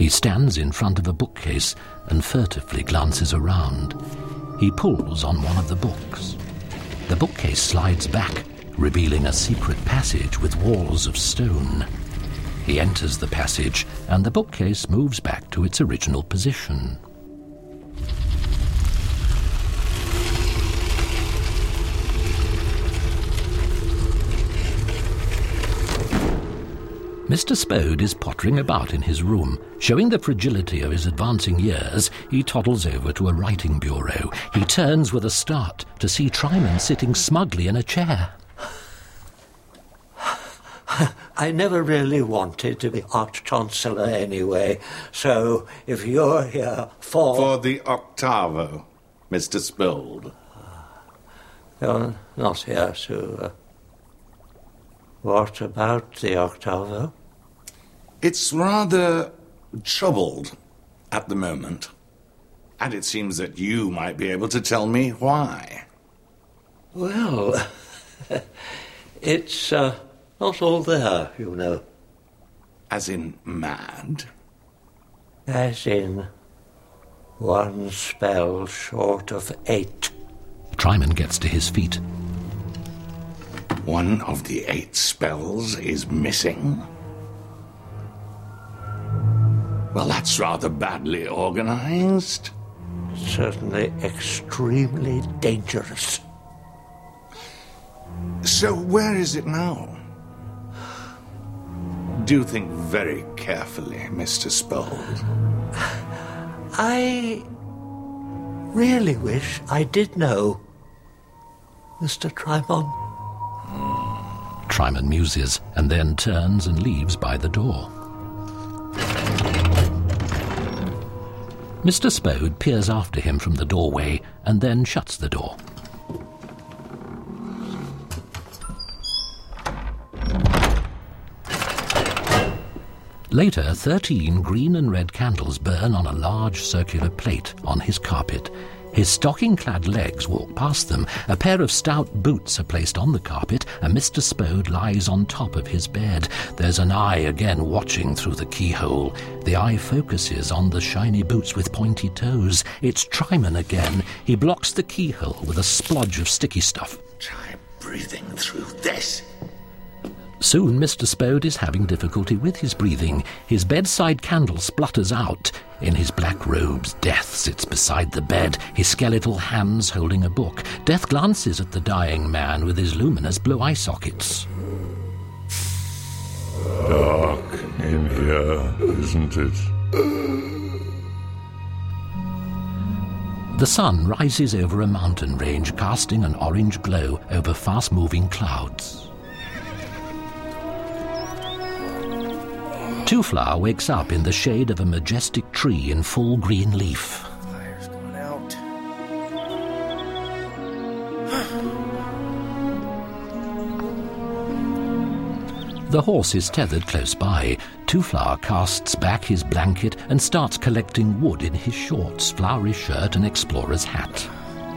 He stands in front of a bookcase and furtively glances around. He pulls on one of the books. The bookcase slides back, revealing a secret passage with walls of stone. He enters the passage, and the bookcase moves back to its original position. Mr. Spode is pottering about in his room. Showing the fragility of his advancing years, he toddles over to a writing bureau. He turns with a start to see Tryman sitting smugly in a chair. I never really wanted to be Arch-Chancellor anyway, so if you're here for... For the octavo, Mr. Spode. You're not here to... What about the octavo? It's rather troubled at the moment, and it seems that you might be able to tell me why. Well, it's not all there, you know. As in mad? As in one spell short of 8. Tryman gets to his feet. One of the 8 spells is missing? Well, that's rather badly organized. Certainly extremely dangerous. So where is it now? Do think very carefully, Mr. Spode. I really wish I did know, Mr. Tryman. Tryman muses and then turns and leaves by the door. Mr. Spode peers after him from the doorway and then shuts the door. Later, 13 green and red candles burn on a large circular plate on his carpet. His stocking-clad legs walk past them. A pair of stout boots are placed on the carpet, and Mr. Spode lies on top of his bed. There's an eye again watching through the keyhole. The eye focuses on the shiny boots with pointy toes. It's Tryman again. He blocks the keyhole with a splodge of sticky stuff. Try breathing through this. Soon Mr. Spode is having difficulty with his breathing. His bedside candle splutters out. In his black robes, Death sits beside the bed, his skeletal hands holding a book. Death glances at the dying man with his luminous blue eye sockets. Dark in here, isn't it? The sun rises over a mountain range, casting an orange glow over fast-moving clouds. Two-Flower wakes up in the shade of a majestic tree in full green leaf. Fire's going out. The horse is tethered close by. Two-Flower casts back his blanket and starts collecting wood in his shorts, flowery shirt and explorer's hat.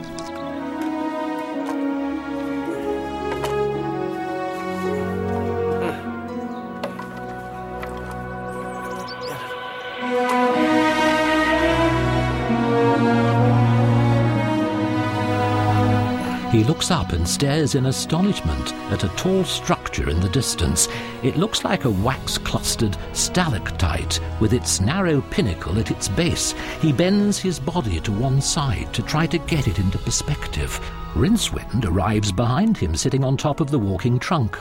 He looks up and stares in astonishment at a tall structure in the distance. It looks like a wax-clustered stalactite with its narrow pinnacle at its base. He bends his body to one side to try to get it into perspective. Rincewind arrives behind him, sitting on top of the walking trunk.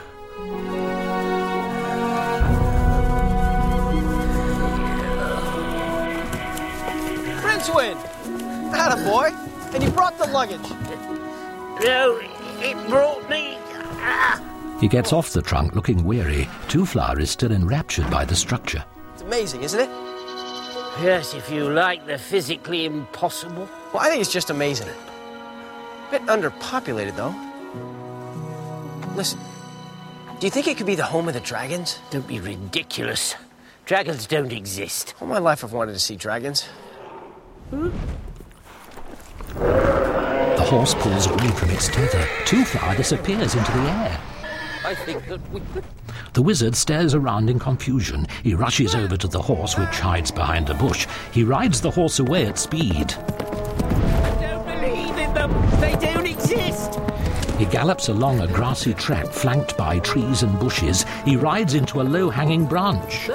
Rincewind! Attaboy! And you brought the luggage. No, it brought me... He gets off the trunk looking weary. Two-Flower is still enraptured by the structure. It's amazing, isn't it? Yes, if you like the physically impossible. Well, I think it's just amazing. A bit underpopulated, though. Listen, do you think it could be the home of the dragons? Don't be ridiculous. Dragons don't exist. All my life I've wanted to see dragons. The horse pulls away from its tether. Two-Flower disappears into the air. I think that we... The wizard stares around in confusion. He rushes over to the horse, which hides behind a bush. He rides the horse away at speed. I don't believe in them. They don't exist. He gallops along a grassy track flanked by trees and bushes. He rides into a low-hanging branch.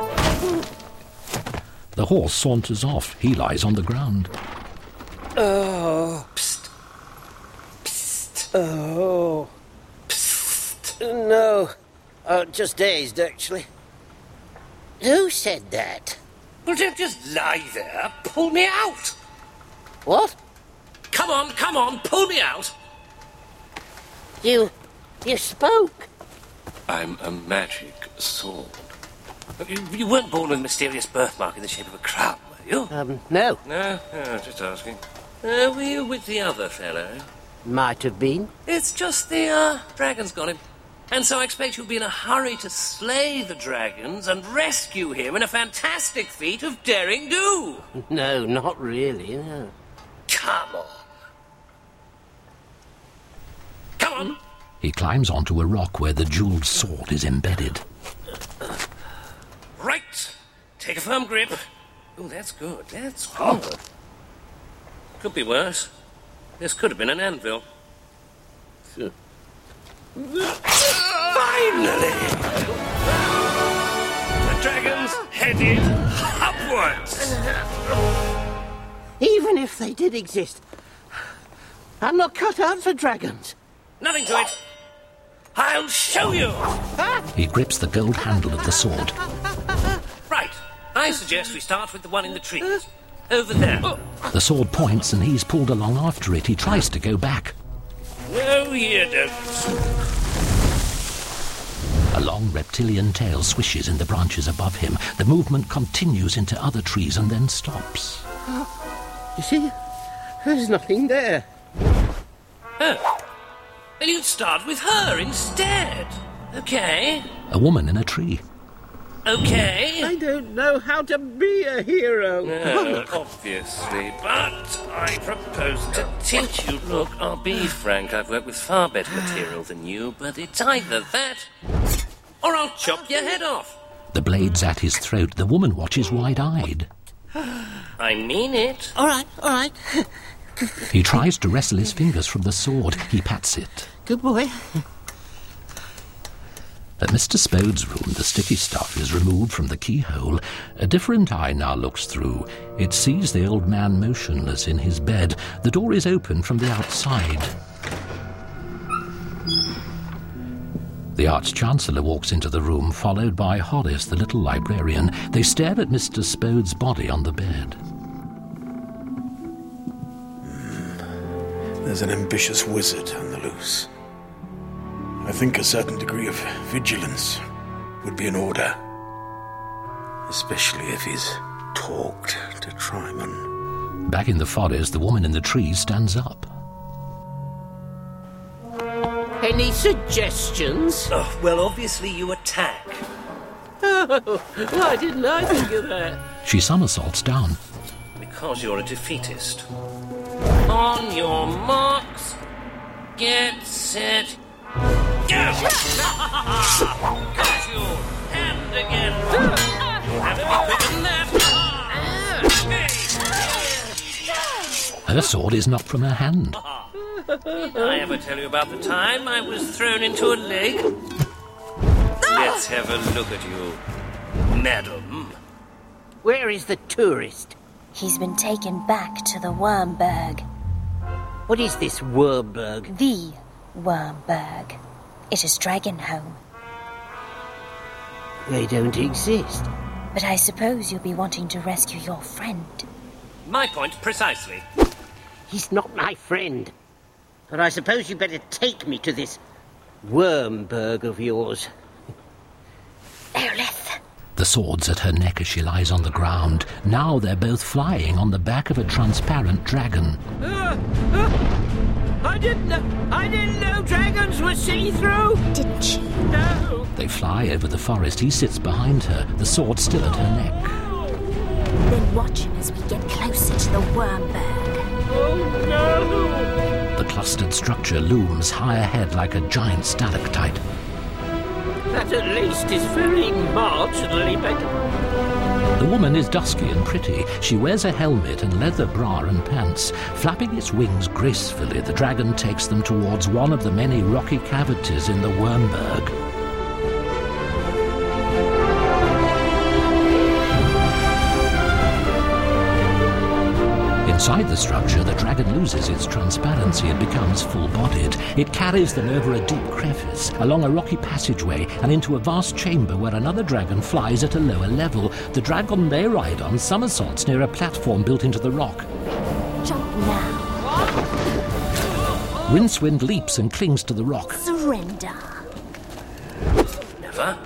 The horse saunters off. He lies on the ground. Oh. Psst. Psst. Oh. Psst. No. Just dazed, actually. Who said that? Well, don't just lie there. Pull me out. What? Come on, pull me out. You spoke. I'm a magic sword. You weren't born with a mysterious birthmark in the shape of a crown, were you? No. No, just asking. Were you with the other fellow? Might have been. It's just the dragon's got him. And so I expect you'll be in a hurry to slay the dragons and rescue him in a fantastic feat of daring do. No, not really, no. Come on. Come on. He climbs onto a rock where the jewelled sword is embedded. Right. Take a firm grip. Oh, that's good. That's good. Could be worse. This could have been an anvil. Finally! The dragon's headed upwards. Even if they did exist, I'm not cut out for dragons. Nothing to it. I'll show you. He grips the gold handle of the sword. Right. I suggest we start with the one in the trees. Over there. The sword points and he's pulled along after it. He tries to go back. No, you don't. A long reptilian tail swishes in the branches above him. The movement continues into other trees and then stops. You see? There's nothing there. Oh. Then you'd start with her instead. Okay. A woman in a tree. Okay. I don't know how to be a hero. No, obviously, but I propose to teach you. Look, I'll be frank, I've worked with far better material than you, but it's either that, or I'll chop your head off. The blade's at his throat. The woman watches wide-eyed. I mean it. All right. He tries to wrestle his fingers from the sword. He pats it. Good boy. At Mr. Spode's room, the sticky stuff is removed from the keyhole. A different eye now looks through. It sees the old man motionless in his bed. The door is open from the outside. The Arch-Chancellor walks into the room, followed by Horace, the little librarian. They stare at Mr. Spode's body on the bed. There's an ambitious wizard on the loose. I think a certain degree of vigilance would be in order. Especially if he's talked to Triman. Back in the forest, the woman in the tree stands up. Any suggestions? Oh, well, obviously you attack. Oh, why didn't I think of that? She somersaults down. Because you're a defeatist. On your marks, get set, go! Got you! And again! Have to be quicker than that! Her sword is knocked from her hand. Did I ever tell you about the time I was thrown into a lake? Let's have a look at you, madam. Where is the tourist? He's been taken back to the Wormberg. What is this Wormberg? The Wormberg. It is Dragonholm. They don't exist. But I suppose you'll be wanting to rescue your friend. My point precisely. He's not my friend. But I suppose you better take me to this Wormberg of yours. Eolith. The sword's at her neck as she lies on the ground. Now they're both flying on the back of a transparent dragon. I didn't know dragons were see-through. Didn't you? No. They fly over the forest. He sits behind her, the sword still at her neck. Then watch him as we get closer to the Wormberg. Oh, no! The clustered structure looms high ahead like a giant stalactite. That at least is very marginally better. The woman is dusky and pretty. She wears a helmet and leather bra and pants. Flapping its wings gracefully, the dragon takes them towards one of the many rocky cavities in the Wormberg. Inside the structure, the dragon loses its transparency and becomes full-bodied. It carries them over a deep crevice, along a rocky passageway, and into a vast chamber where another dragon flies at a lower level. The dragon they ride on somersaults near a platform built into the rock. Jump now. Rincewind leaps and clings to the rock. Surrender. Never?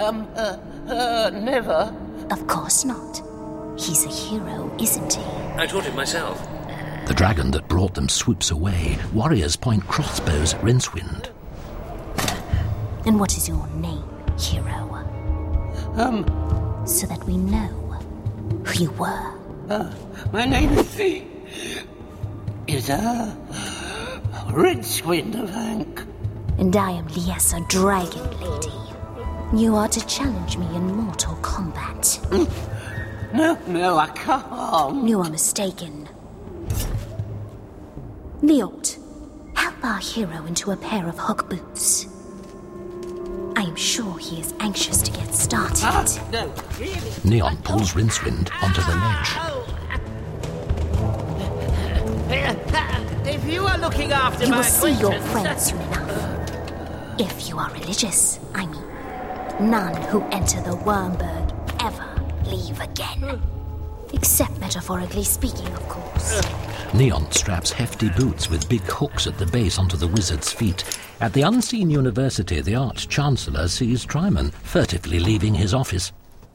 Never. Of course not. He's a hero, isn't he? I taught him myself. The dragon that brought them swoops away. Warriors point crossbows at Rincewind. And what is your name, hero? So that we know who you were. My name is Rincewind of Hank. And I am Liessa, Dragon Lady. You are to challenge me in mortal combat. No, I can't. You are mistaken. Liort, help our hero into a pair of hook boots. I am sure he is anxious to get started. No, really. Neon pulls Rincewind onto the ledge. If you are looking after you my will see your acquaintance- friends soon enough. If you are religious, I mean. None who enter the Wormberg ever leave again. Except metaphorically speaking, of course. Neon straps hefty boots with big hooks at the base onto the wizard's feet. At the unseen university, the Arch-Chancellor sees Tryman furtively leaving his office.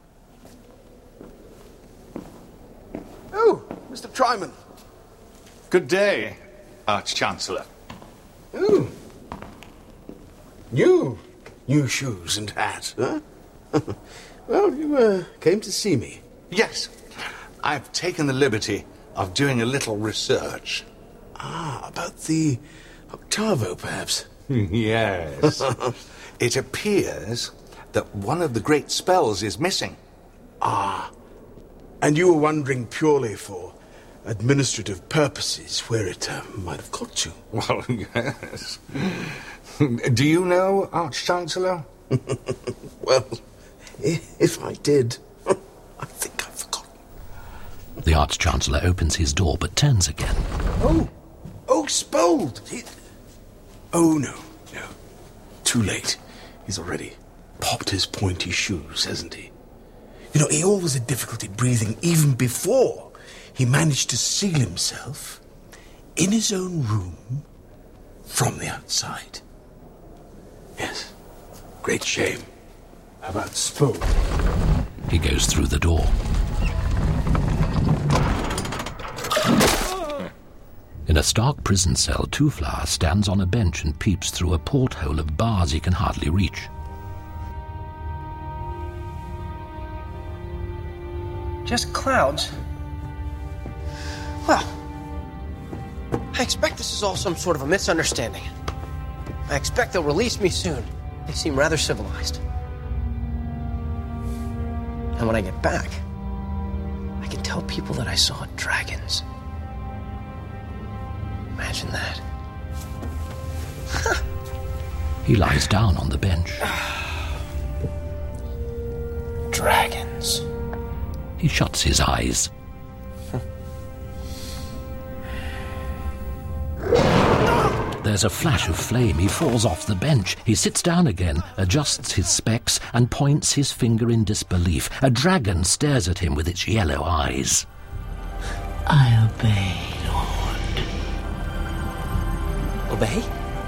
Oh, Mr. Tryman. Good day, Arch-Chancellor. Oh. New shoes and hat, huh? Well, you came to see me. Yes. I've taken the liberty of doing a little research. Ah, about the Octavo, perhaps? Yes. It appears that one of the great spells is missing. Ah. And you were wondering purely for administrative purposes where it might have got to? Well, yes. Do you know, Arch-Chancellor? Well, if I did, I think I've forgotten. The Arch-Chancellor opens his door but turns again. Oh, Spold! Oh, no. Too late. He's already popped his pointy shoes, hasn't he? You know, he always had difficulty breathing even before he managed to seal himself in his own room from the outside. Yes. Great shame. How about Spold? He goes through the door. In a stark prison cell, Two-Flower stands on a bench and peeps through a porthole of bars he can hardly reach. Just clouds? Well, I expect this is all some sort of a misunderstanding. I expect they'll release me soon. They seem rather civilized. And when I get back, I can tell people that I saw dragons. Imagine that. He lies down on the bench. Dragons. He shuts his eyes. There's a flash of flame. He falls off the bench. He sits down again, adjusts his specs, and points his finger in disbelief. A dragon stares at him with its yellow eyes. I obey, Lord. Obey?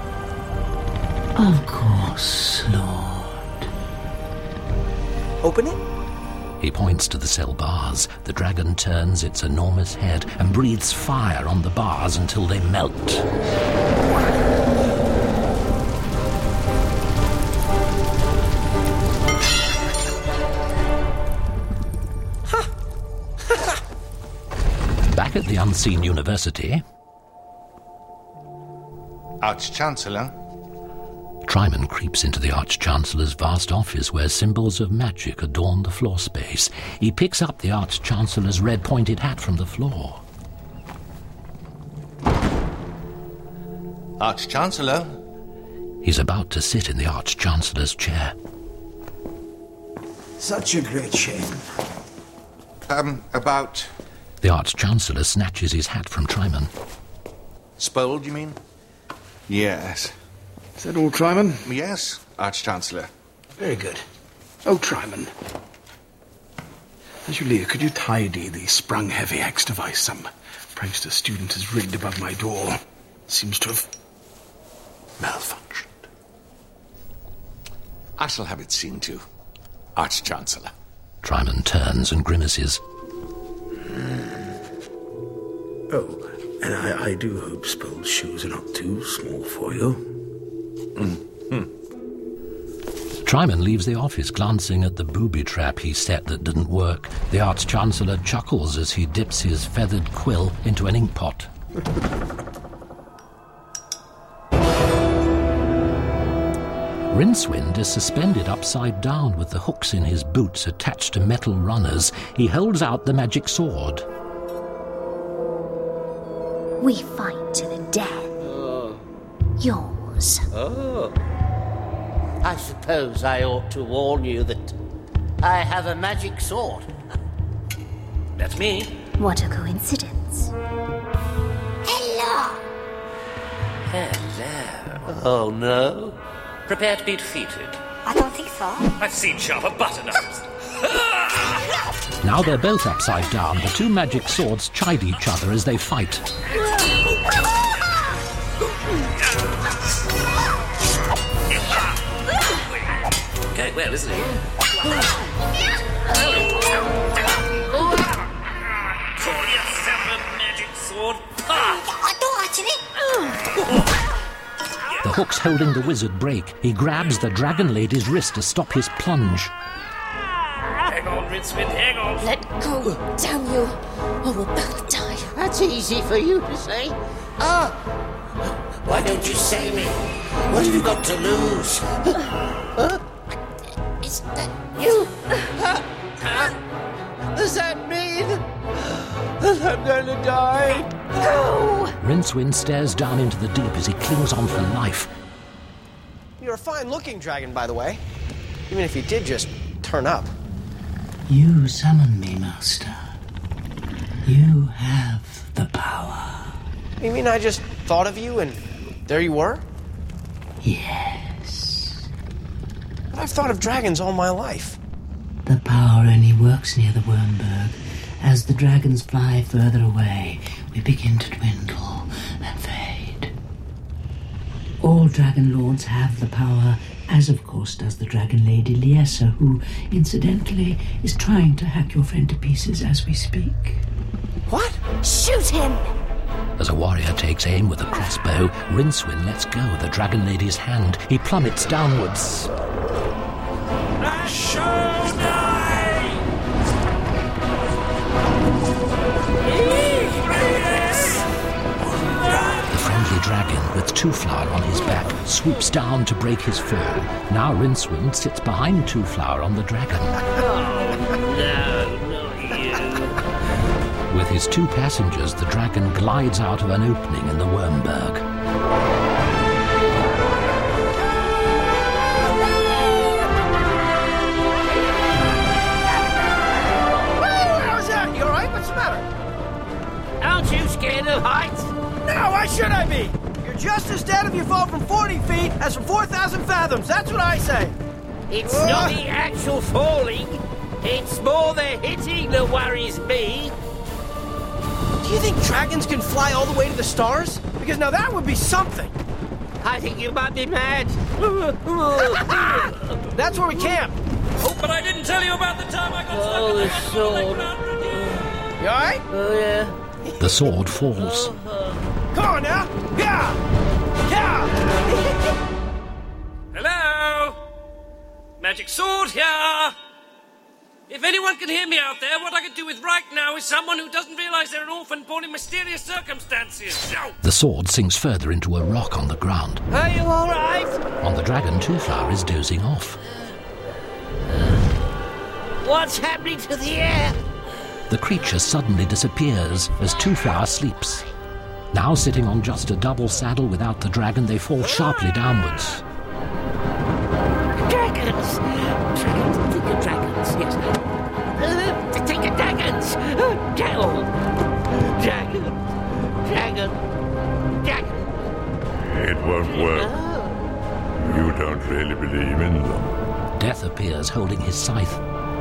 Of course, Lord. Open it? He points to the cell bars. The dragon turns its enormous head and breathes fire on the bars until they melt. Back at the unseen university, Arch-Chancellor? Triman creeps into the Arch-Chancellor's vast office where symbols of magic adorn the floor space. He picks up the Arch-Chancellor's red-pointed hat from the floor. Arch-Chancellor? He's about to sit in the Arch-Chancellor's chair. Such a great shame. About... The Arch-Chancellor snatches his hat from Triman. Spoiled, you mean? Yes. Is that all, Triman? Yes, Arch-Chancellor. Very good. Oh, Triman. As you leave, could you tidy the sprung heavy axe device some prankster student has rigged above my door? Seems to have malfunctioned. I shall have it seen to, Arch-Chancellor. Triman turns and grimaces. Oh, and I do hope Spole's shoes are not too small for you. Triman leaves the office, glancing at the booby trap he set that didn't work. The Arch-Chancellor chuckles as he dips his feathered quill into an ink pot. Rincewind is suspended upside down with the hooks in his boots attached to metal runners. He holds out the magic sword. We fight to the death. Yours. Oh. I suppose I ought to warn you that I have a magic sword. That's me. What a coincidence. Hello. Hello. Oh, no. Prepare to be defeated. I don't think so. I've seen sharper button-ups. Now they're both upside down. The two magic swords chide each other as they fight. Okay, well, isn't he? Call yourself a magic sword? The hooks holding the wizard break. He grabs the dragon lady's wrist to stop his plunge. Hang on, Rincewind, hang on. Let go, damn you, or we'll both die. That's easy for you to say. Ah! Why don't you say me? What have you got to lose? Is that you? Does that mean that I'm going to die? No! Rincewind stares down into the deep as he clings on for life. You're a fine-looking dragon, by the way. Even if you did just turn up. You summon me, Master. You have the power. You mean I just thought of you and there you were? Yes. But I've thought of dragons all my life. The power only works near the Wormberg. As the dragons fly further away, we begin to dwindle and fade. All dragon lords have the power, as of course does the dragon lady Liessa, who, incidentally, is trying to hack your friend to pieces as we speak. What? Shoot him! As a warrior takes aim with a crossbow, Rincewind lets go of the dragon lady's hand. He plummets downwards. I shall die! The friendly dragon, with Twoflower on his back, swoops down to break his fall. Now Rincewind sits behind Twoflower on the dragon. Oh, no, not you. With his two passengers, the dragon glides out of an opening in the Wormberg. How's that? You alright? What's the matter? Aren't you scared of heights? No, why should I be? You're just as dead if you fall from 40 feet as from 4,000 fathoms. That's what I say. It's not the actual falling. It's more the hitting that worries me. Do you think dragons can fly all the way to the stars? Because now that would be something. I think you might be mad. That's where we camp. Oh, but I didn't tell you about the time I got Oh, the sword. You alright? Oh, yeah. The sword falls. Come on now. Yeah. Yeah. Hello? Magic sword here! If anyone can hear me out there, what I could do with right now is someone who doesn't realise they're an orphan born in mysterious circumstances. No. The sword sinks further into a rock on the ground. Are you all right? On the dragon, Two-Flower is dozing off. What's happening to the air? The creature suddenly disappears as Two-Flower sleeps. Now sitting on just a double saddle without the dragon, they fall sharply downwards. Dragons! Dragons, think of dragons, yes. Think of dragons! Dragon! It won't work. You don't really believe in them. Death appears holding his scythe.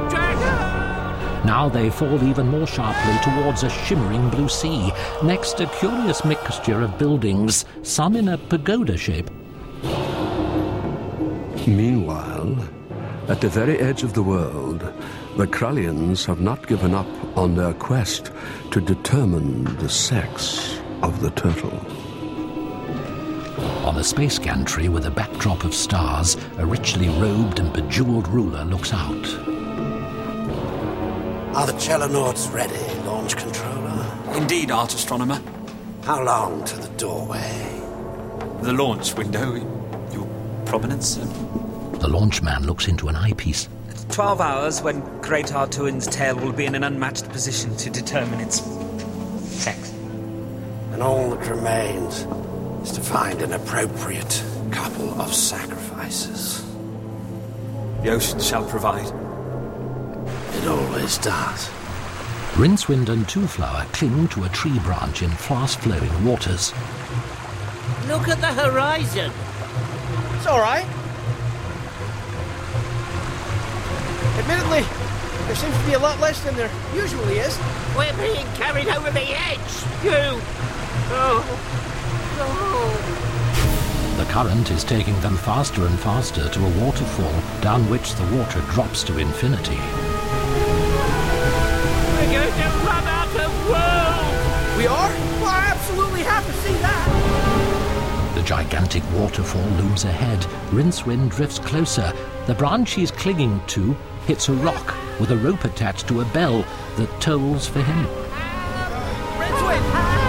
Now they fall even more sharply towards a shimmering blue sea. Next, a curious mixture of buildings, some in a pagoda shape. Meanwhile, at the very edge of the world, the Krallians have not given up on their quest to determine the sex of the turtle. On a space gantry with a backdrop of stars, a richly robed and bejeweled ruler looks out. Are the Chelanauts ready, launch controller? Indeed, Art Astronomer. How long to the doorway? The launch window, Your Prominence. The launchman looks into an eyepiece. 12 hours when Great Artuin's tail will be in an unmatched position to determine its sex. And all that remains is to find an appropriate couple of sacrifices. The ocean shall provide. It always does. Rincewind and Two-Flower cling to a tree branch in fast-flowing waters. Look at the horizon. It's all right. Admittedly, there seems to be a lot less than there usually is. We're being carried over the edge. You. Oh. The current is taking them faster and faster to a waterfall down which the water drops to infinity. We're going to run out of world. We are? Well, I absolutely have to see that. The gigantic waterfall looms ahead. Rincewind drifts closer. The branch he's clinging to hits a rock with a rope attached to a bell that tolls for him. Rincewind!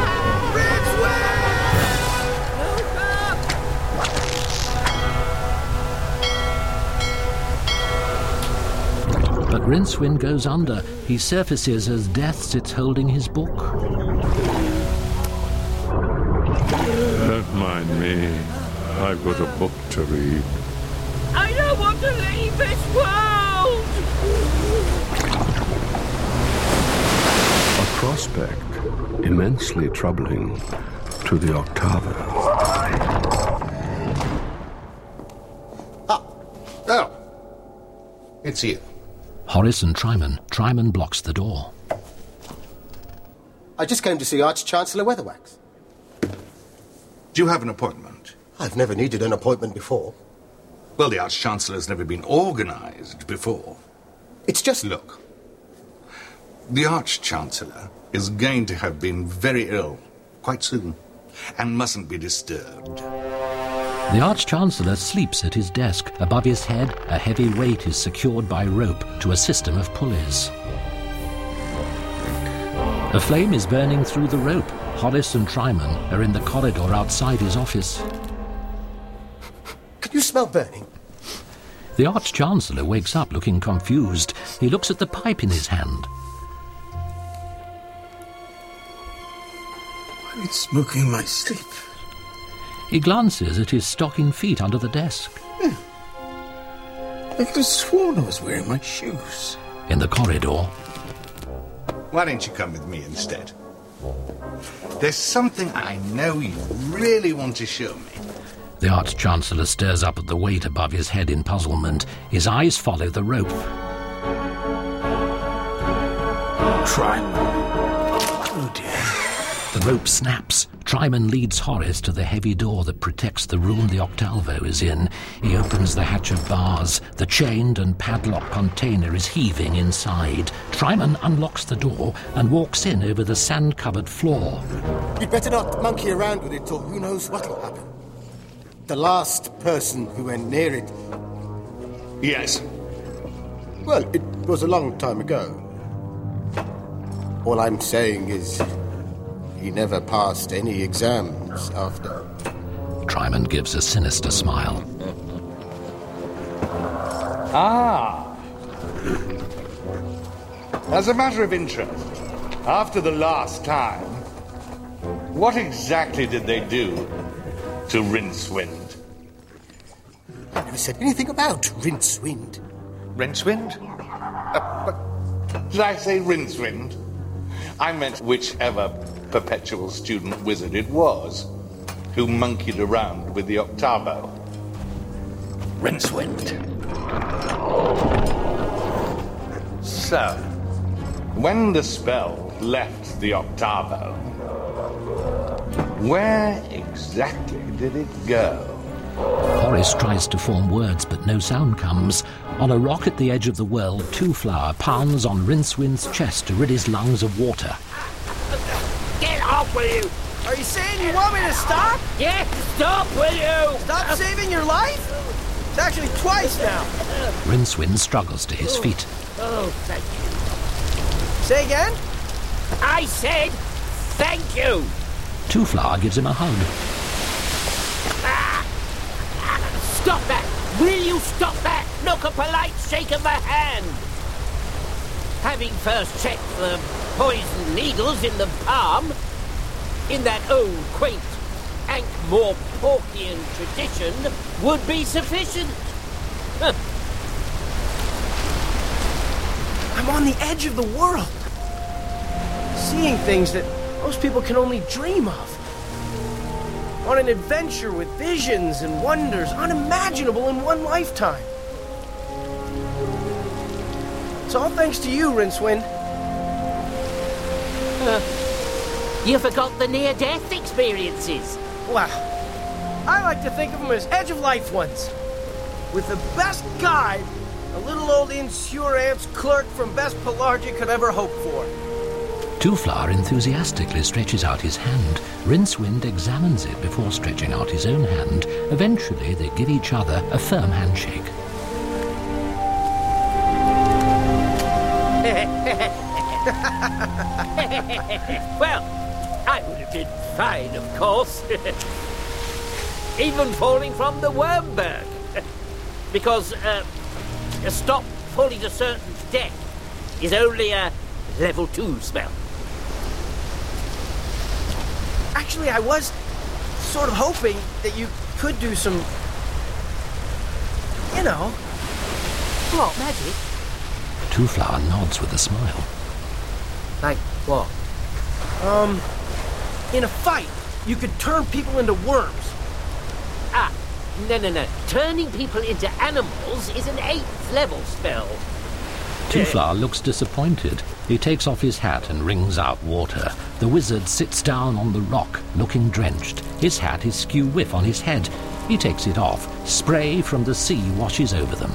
But Rincewind goes under. He surfaces as Death sits holding his book. Don't mind me. I've got a book to read. I don't want to leave this world! A prospect immensely troubling to the Octavo. Oh, it's you. Horace and Tryman. Tryman blocks the door. I just came to see Arch-Chancellor Weatherwax. Do you have an appointment? I've never needed an appointment before. Well, the Arch-Chancellor's never been organised before. It's just... Look, the Arch-Chancellor is going to have been very ill quite soon and mustn't be disturbed. The Arch-Chancellor sleeps at his desk. Above his head, a heavy weight is secured by rope to a system of pulleys. A flame is burning through the rope. Horace and Tryman are in the corridor outside his office. Can you smell burning? The Arch-Chancellor wakes up looking confused. He looks at the pipe in his hand. I've been smoking in my sleep. He glances at his stocking feet under the desk. I could have sworn I was wearing my shoes. In the corridor. Why don't you come with me instead? There's something I know you really want to show me. The Arch-Chancellor stares up at the weight above his head in puzzlement. His eyes follow the rope. Tryman. Oh, dear. The rope snaps. Tryman leads Horace to the heavy door that protects the room the Octavo is in. He opens the hatch of bars. The chained and padlocked container is heaving inside. Tryman unlocks the door and walks in over the sand-covered floor. You'd better not monkey around with it, or who knows what'll happen. The last person who went near it... Yes. Well, it was a long time ago. All I'm saying is he never passed any exams after. Tryman gives a sinister smile. Ah. As a matter of interest, after the last time, what exactly did they do to Rincewind? I never said anything about Rincewind. Rincewind? Did I say Rincewind? I meant whichever perpetual student wizard it was who monkeyed around with the octavo. Rincewind. So, when the spell left the octavo, where exactly did it go? Horace tries to form words, but no sound comes. On a rock at the edge of the well, Two-Flower pounds on Rincewind's chest to rid his lungs of water. Get off, will you? Are you saying you want me to stop? Yes, stop, will you? Stop saving your life? It's actually twice now. Rincewind struggles to his feet. Oh, thank you. Say again? I said thank you. Two-Flower gives him a hug. Stop that! Will you stop that? Look, a polite shake of the hand. Having first checked the poison needles in the palm, in that old, quaint, Ankh-Morporkian tradition, would be sufficient. I'm on the edge of the world. Seeing things that most people can only dream of. On an adventure with visions and wonders unimaginable in one lifetime. It's all thanks to you, Rincewind. You forgot the near-death experiences. Wow. I like to think of them as edge-of-life ones. With the best guide a little old insurance clerk from Best Pelargia could ever hope for. Two-Flower enthusiastically stretches out his hand. Rincewind examines it before stretching out his own hand. Eventually, they give each other a firm handshake. Well, I would have been fine, of course. Even falling from the Wormberg. Because, a stop falling to certain death is only a level 2 spell. Actually, I was sort of hoping that you could do some, you know... What, magic? Two-Flower nods with a smile. Like what? In a fight, you could turn people into worms. Ah, no. Turning people into animals is an 8th level spell. Two-Flower looks disappointed. He takes off his hat and wrings out water. The wizard sits down on the rock, looking drenched. His hat is skew-whiff on his head. He takes it off. Spray from the sea washes over them.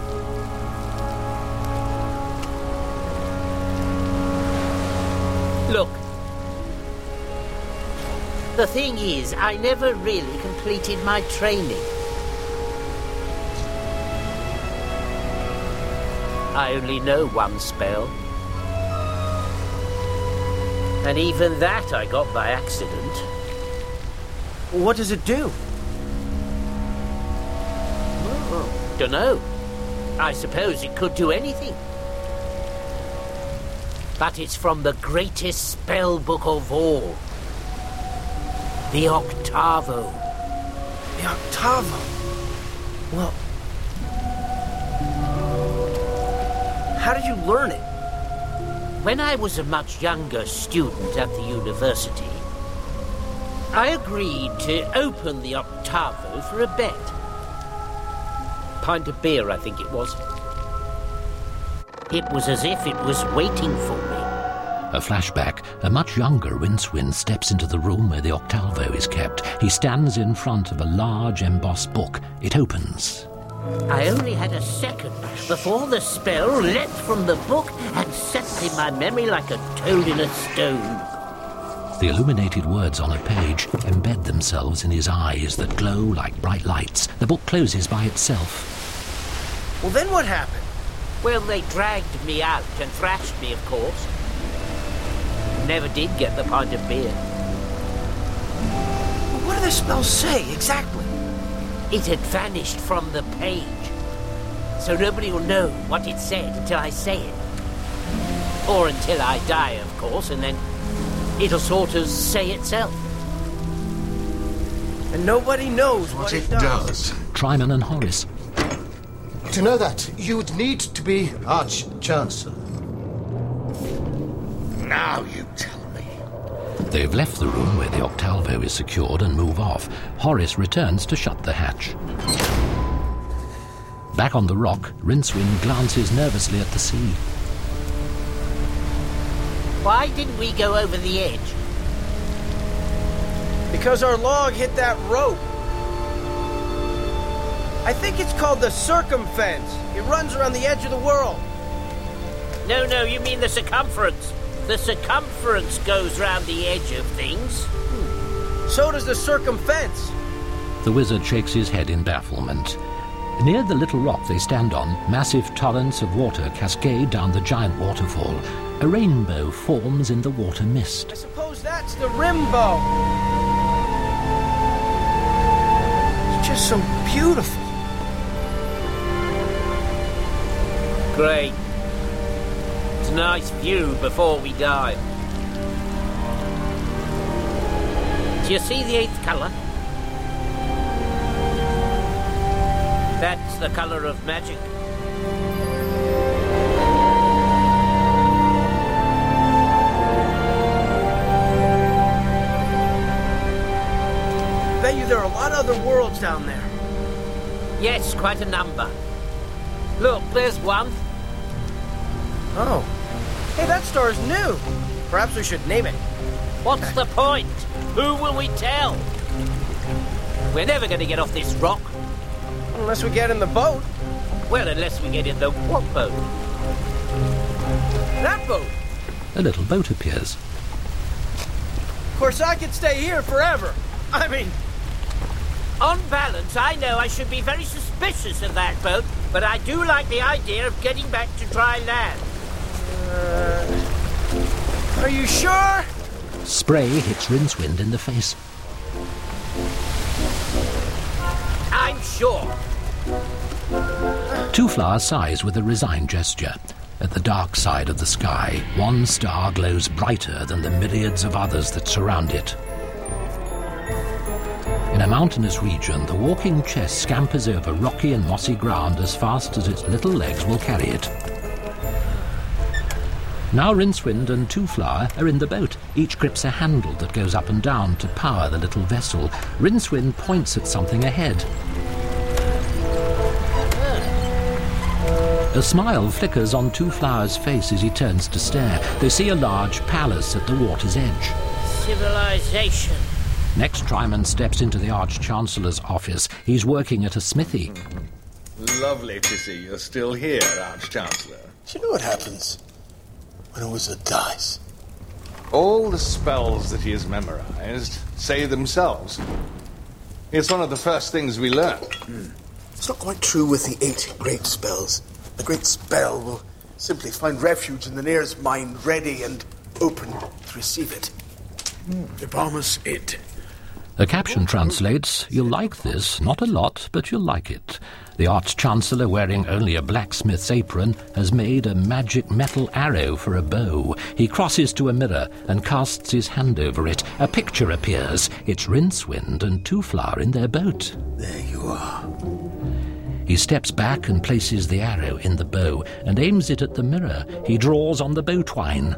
Look. The thing is, I never really completed my training. I only know one spell. And even that I got by accident. What does it do? Dunno. I suppose it could do anything. But it's from the greatest spell book of all. The Octavo. The Octavo? Well... how did you learn it? When I was a much younger student at the university, I agreed to open the Octavo for a bet. Pint of beer, I think it was. It was as if it was waiting for me. A flashback. A much younger Rincewind steps into the room where the Octavo is kept. He stands in front of a large embossed book. It opens. I only had a second before the spell leapt from the book and set in my memory like a toad in a stone. The illuminated words on a page embed themselves in his eyes that glow like bright lights. The book closes by itself. Well, then what happened? Well, they dragged me out and thrashed me, of course. Never did get the pint of beer. What do the spells say, exactly? It had vanished from the page. So nobody will know what it said until I say it. Or until I die, of course, and then it'll sort of say itself. And nobody knows what it does. Triman and Horace. To know that, you'd need to be Arch-Chancellor. Now you tell me. They've left the room where the Octalvo is secured and move off. Horace returns to shut the hatch. Back on the rock, Rincewind glances nervously at the sea. Why didn't we go over the edge? Because our log hit that rope. I think it's called the circumfence. It runs around the edge of the world. No, you mean the circumference. The circumference goes round the edge of things. So does the circumfence. The wizard shakes his head in bafflement. Near the little rock they stand on, massive torrents of water cascade down the giant waterfall. A rainbow forms in the water mist. I suppose that's the Rimbow. It's just so beautiful. Great. It's a nice view before we die. Do you see the 8th colour? That's the colour of magic. Bet you there are a lot of other worlds down there. Yes, quite a number. Look, there's one. Oh. Hey, that star's new. Perhaps we should name it. What's the point? Who will we tell? We're never going to get off this rock. Unless we get in the boat. Well, unless we get in the what boat? That boat. A little boat appears. Of course, I could stay here forever. I mean... On balance, I know I should be very suspicious of that boat, but I do like the idea of getting back to dry land. Are you sure? Spray hits Rincewind in the face. I'm sure. Twoflower sighs with a resigned gesture. At the dark side of the sky, one star glows brighter than the myriads of others that surround it. In a mountainous region, the walking chess scampers over rocky and mossy ground as fast as its little legs will carry it. Now Rincewind and Twoflower are in the boat. Each grips a handle that goes up and down to power the little vessel. Rincewind points at something ahead. A smile flickers on Twoflower's face as he turns to stare. They see a large palace at the water's edge. Civilization. Next, Triman steps into the Arch-Chancellor's office. He's working at a smithy. Lovely to see you're still here, Arch-Chancellor. Do you know what happens when a wizard dies? All the spells that he has memorized say themselves. It's one of the first things we learn. It's not quite true with the 8 great spells. A great spell will simply find refuge in the nearest mind, ready and open to receive it. The promise it. The caption translates, "You'll like this, not a lot, but you'll like it." The Arch-Chancellor, wearing only a blacksmith's apron, has made a magic metal arrow for a bow. He crosses to a mirror and casts his hand over it. A picture appears. It's Rincewind and Twoflower in their boat. There you are. He steps back and places the arrow in the bow and aims it at the mirror. He draws on the bow twine.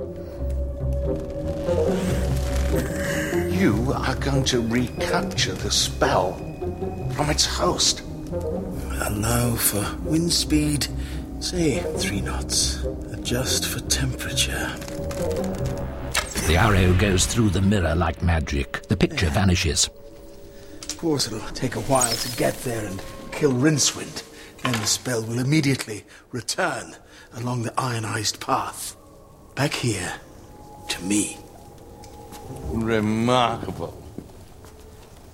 You are going to recapture the spell from its host. Allow for wind speed, say 3 knots. Adjust for temperature. The arrow goes through the mirror like magic. The picture vanishes. Of course, it'll take a while to get there and kill Rincewind. Then the spell will immediately return along the ionized path. Back here, to me. Remarkable.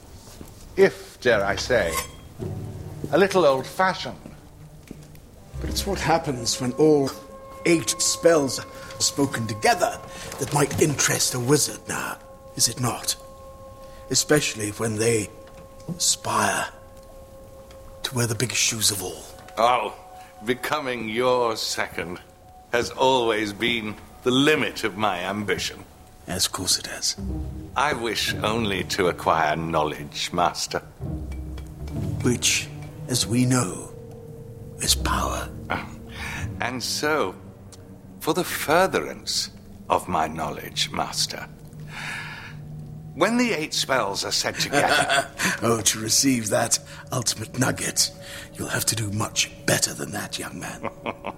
If, dare I say, a little old-fashioned. But it's It's what happens when all 8 spells are spoken together that might interest a wizard now, is it not? Especially when they aspire to wear the biggest shoes of all. Oh, becoming your second has always been the limit of my ambition. Yes, of course it has. I wish only to acquire knowledge, Master. Which, as we know, is power. And so, for the furtherance of my knowledge, Master, when the 8 spells are said together... Oh, to receive that ultimate nugget, you'll have to do much better than that, young man.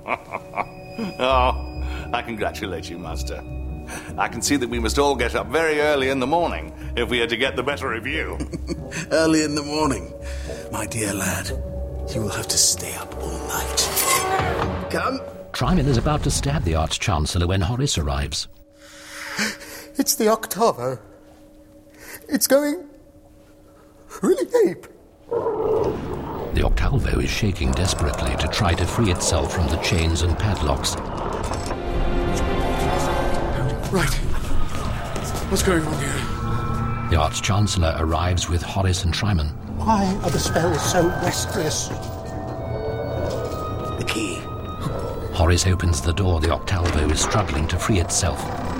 Oh, I congratulate you, Master. I can see that we must all get up very early in the morning if we are to get the better of you. Early in the morning? My dear lad, you will have to stay up all night. Come. Triman is about to stab the Arch-Chancellor when Horace arrives. It's the Octavo. It's going really ape. The Octavo is shaking desperately to try to free itself from the chains and padlocks. Right. What's going on here? The Arch-Chancellor arrives with Horace and Triman. Why are the spells so restless? The key. Horace opens the door. The Octavo is struggling to free itself.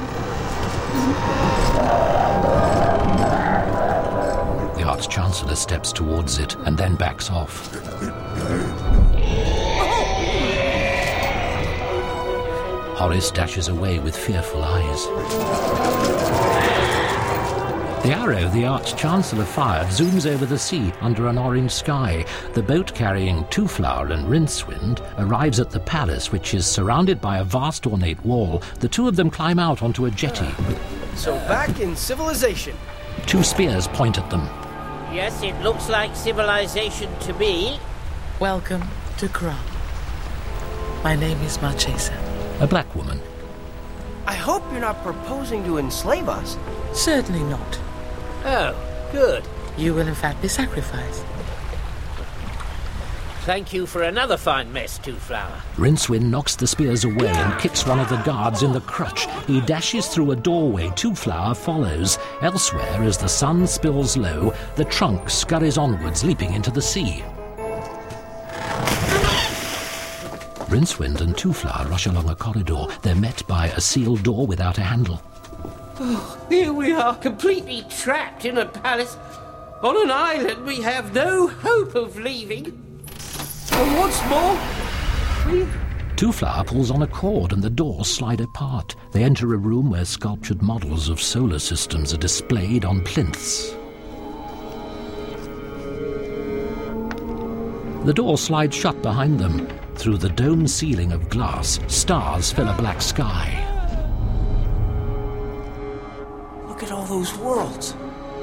The Arch-Chancellor steps towards it and then backs off. Horace dashes away with fearful eyes. The arrow the Arch-Chancellor fired zooms over the sea under an orange sky. The boat carrying Twoflower and Rincewind arrives at the palace, which is surrounded by a vast ornate wall. The two of them climb out onto a jetty. So back in civilization. 2 spears point at them. Yes, it looks like civilization to me. Welcome to Kron. My name is Marchesa. A black woman. I hope you're not proposing to enslave us. Certainly not. Oh, good. You will in fact be sacrificed. Thank you for another fine mess, Twoflower. Rincewind knocks the spears away and kicks one of the guards in the crotch. He dashes through a doorway. Twoflower follows. Elsewhere, as the sun spills low, the trunk scurries onwards, leaping into the sea. Rincewind and Twoflower rush along a corridor. They're met by a sealed door without a handle. Oh, here we are, completely trapped in a palace. On an island we have no hope of leaving. And what's more, Twoflower pulls on a cord and the doors slide apart. They enter a room where sculptured models of solar systems are displayed on plinths. The door slides shut behind them. Through the dome ceiling of glass, stars fill a black sky. Look at all those worlds.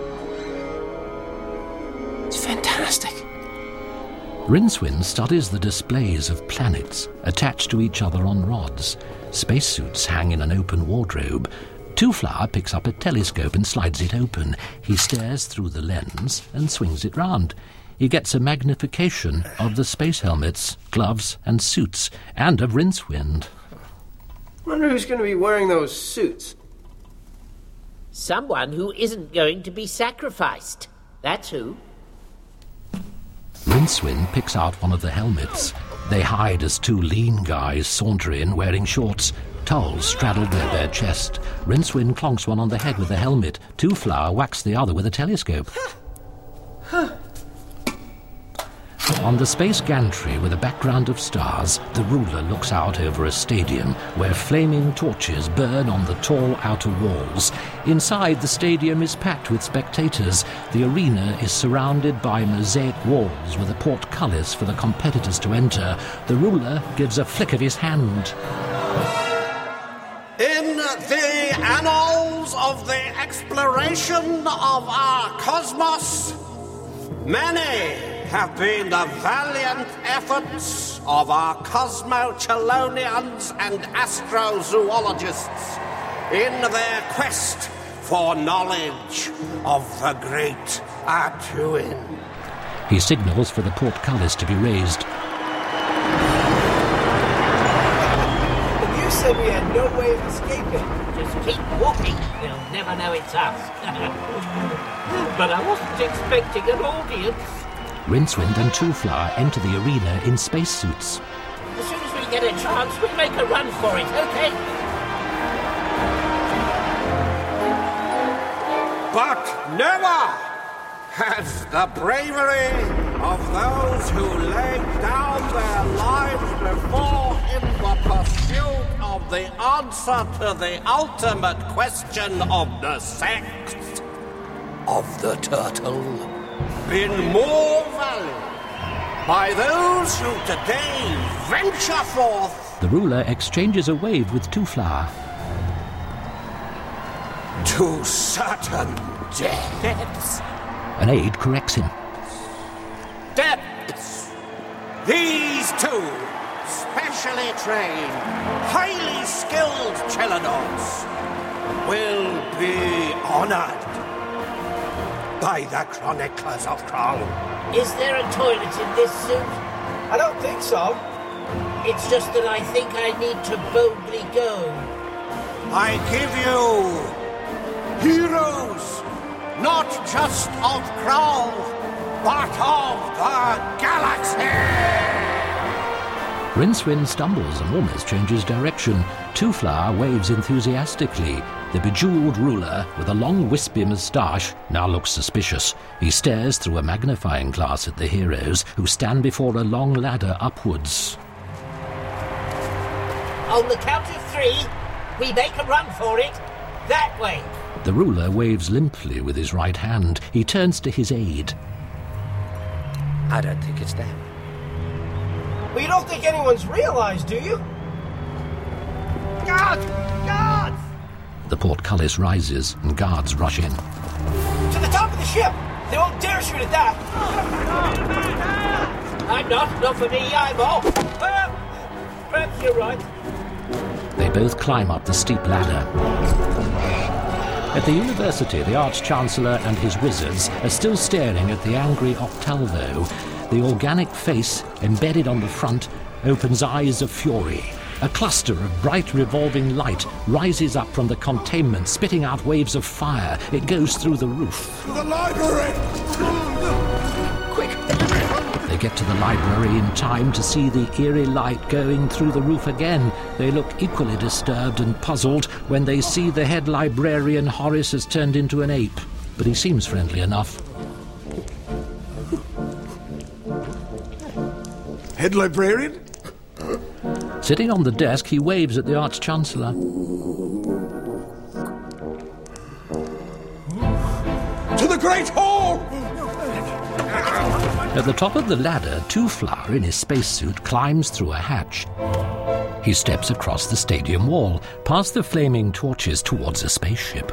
It's fantastic. Rincewind studies the displays of planets attached to each other on rods. Spacesuits hang in an open wardrobe. Twoflower picks up a telescope and slides it open. He stares through the lens and swings it round. He gets a magnification of the space helmets, gloves and suits, and of Rincewind. Wonder who's going to be wearing those suits. Someone who isn't going to be sacrificed. That's who. Rincewind picks out one of the helmets. They hide as 2 lean guys saunter in wearing shorts. Towels straddled their bare chest. Rincewind clonks one on the head with the helmet. Twoflower whacks the other with a telescope. On the space gantry with a background of stars, the ruler looks out over a stadium where flaming torches burn on the tall outer walls. Inside, the stadium is packed with spectators. The arena is surrounded by mosaic walls with a portcullis for the competitors to enter. The ruler gives a flick of his hand. In the annals of the exploration of our cosmos, many have been the valiant efforts of our cosmochelonians and astrozoologists in their quest for knowledge of the great Artuin. He signals for the portcullis to be raised. said we had no way of escaping. Just keep walking. They'll never know it's us. But I wasn't expecting an audience. Rincewind and Twoflower enter the arena in spacesuits. As soon as we get a chance, we'll make a run for it, okay? But never has the bravery of those who laid down their lives before in the pursuit of the answer to the ultimate question of the sex of the turtle been more valued by those who today venture forth. The ruler exchanges a wave with Twoflower. To certain depths. An aide corrects him. Depths. These two, specially trained, highly skilled Chelonauts, will be honored by the Chroniclers of Krong. Is there a toilet in this suit? I don't think so. It's just that I think I need to boldly go. I give you heroes, not just of Krong, but of the galaxy! Rincewind stumbles and almost changes direction. Twoflower waves enthusiastically. The bejeweled ruler, with a long wispy moustache, now looks suspicious. He stares through a magnifying glass at the heroes, who stand before a long ladder upwards. On the count of 3, we make a run for it. That way. The ruler waves limply with his right hand. He turns to his aide. I don't think it's them. Well, you don't think anyone's realized, do you? Guards! Guards! The portcullis rises and guards rush in. To the top of the ship! They won't dare shoot at that! I'm not for me, I'm off. Perhaps you're right. They both climb up the steep ladder. At the university, the Arch-Chancellor and his wizards are still staring at the angry Octalvo. The organic face, embedded on the front, opens eyes of fury. A cluster of bright revolving light rises up from the containment, spitting out waves of fire. It goes through the roof. To the library! Quick! They get to the library in time to see the eerie light going through the roof again. They look equally disturbed and puzzled when they see the head librarian Horace has turned into an ape. But he seems friendly enough. Head librarian? Sitting on the desk, he waves at the Arch-Chancellor. To the Great Hall! At the top of the ladder, Twoflower in his spacesuit climbs through a hatch. He steps across the stadium wall, past the flaming torches towards a spaceship.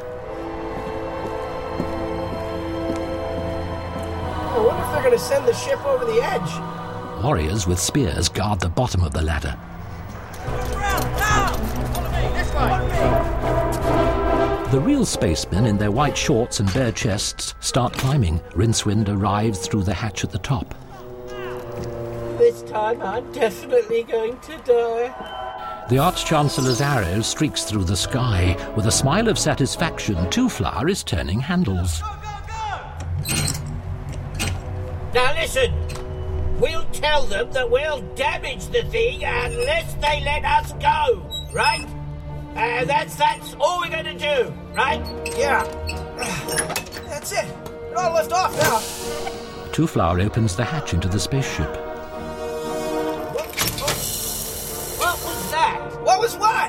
I wonder if they're going to send the ship over the edge. Warriors with spears guard the bottom of the ladder. The real spacemen, in their white shorts and bare chests, start climbing. Rincewind arrives through the hatch at the top. This time I'm definitely going to die. The Arch-Chancellor's arrow streaks through the sky. With a smile of satisfaction, Twoflower is turning handles. Now listen! We'll tell them that we'll damage the thing unless they let us go, right? That's all we're going to do, right? Yeah. That's it. We're all left off now. Twoflower opens the hatch into the spaceship. What was that? What was what?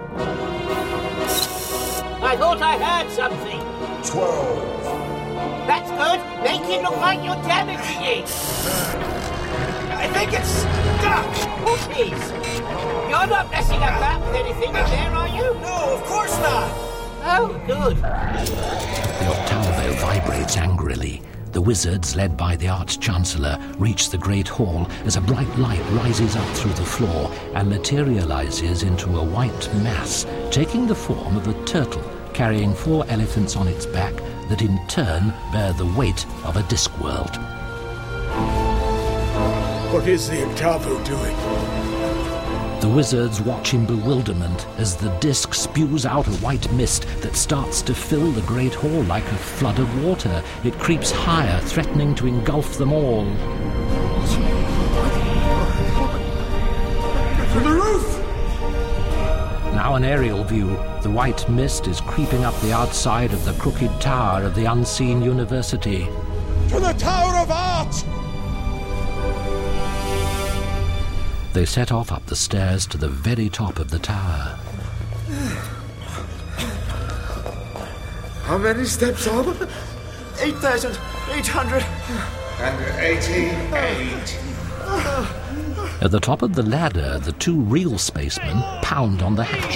I thought I heard something. 12. That's good. Make it look like you're damaging it. I think it's stuck. Please. You're not messing about with anything in there, are you? No, of course not. Oh, good. The Octalvo vibrates angrily. The wizards, led by the Arch-Chancellor, reach the Great Hall as a bright light rises up through the floor and materializes into a white mass, taking the form of a turtle carrying 4 elephants on its back that in turn bear the weight of a Discworld. What is the Octalvo doing? The wizards watch in bewilderment as the disc spews out a white mist that starts to fill the great hall like a flood of water. It creeps higher, threatening to engulf them all. To the roof! Now an aerial view. The white mist is creeping up the outside of the crooked tower of the unseen university. To the Tower of Art! They set off up the stairs to the very top of the tower. How many steps are there? 8,888. At the top of the ladder, the two real spacemen pound on the hatch.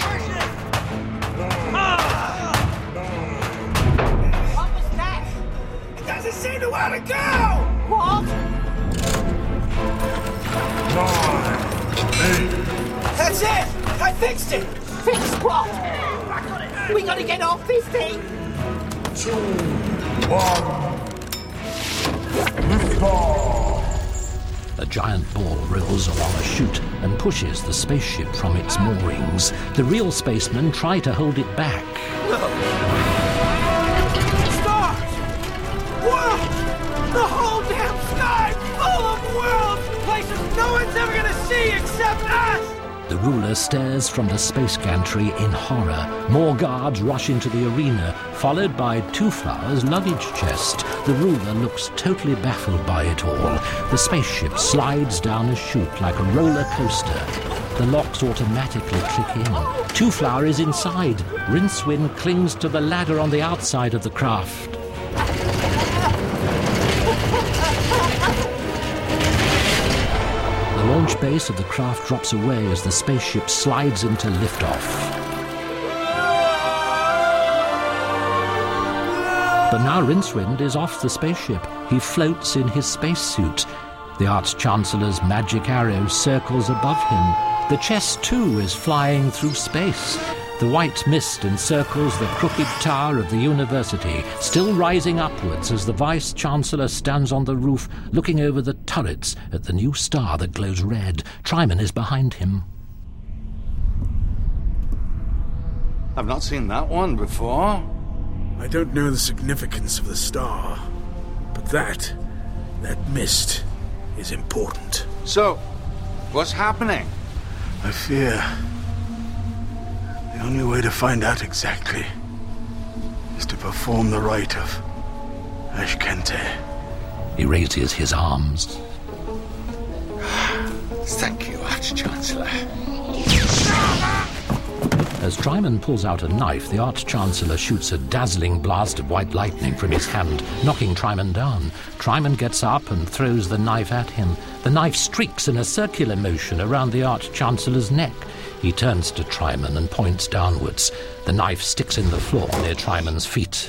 What was that? It doesn't seem to want to go! What? 9, 8. That's it! I fixed it! Fix what? We gotta get off this thing! 2, 1. Lift off! A giant ball rolls along a chute and pushes the spaceship from its moorings. The real spacemen try to hold it back. Stars! Worlds! The whole damn sky full of worlds! Places no one's ever gonna see except us! The ruler stares from the space gantry in horror. More guards rush into the arena, followed by Two-Flower's luggage chest. The ruler looks totally baffled by it all. The spaceship slides down a chute like a roller coaster. The locks automatically click in. Two-Flower is inside. Rincewind clings to the ladder on the outside of the craft. The launch base of the craft drops away as the spaceship slides into liftoff. But now Rincewind is off the spaceship. He floats in his spacesuit. The Arch-Chancellor's magic arrow circles above him. The chest, too, is flying through space. The white mist encircles the crooked tower of the university, still rising upwards as the Vice-Chancellor stands on the roof, looking over the turrets at the new star that glows red. Triman is behind him. I've not seen that one before. I don't know the significance of the star, but that mist is important. So, what's happening? I fear the only way to find out exactly is to perform the rite of Ashkente. He raises his arms. Thank you, Arch-Chancellor. As Triman pulls out a knife, the Arch-Chancellor shoots a dazzling blast of white lightning from his hand, knocking Triman down. Triman gets up and throws the knife at him. The knife streaks in a circular motion around the Arch-Chancellor's neck. He turns to Triman and points downwards. The knife sticks in the floor near Triman's feet.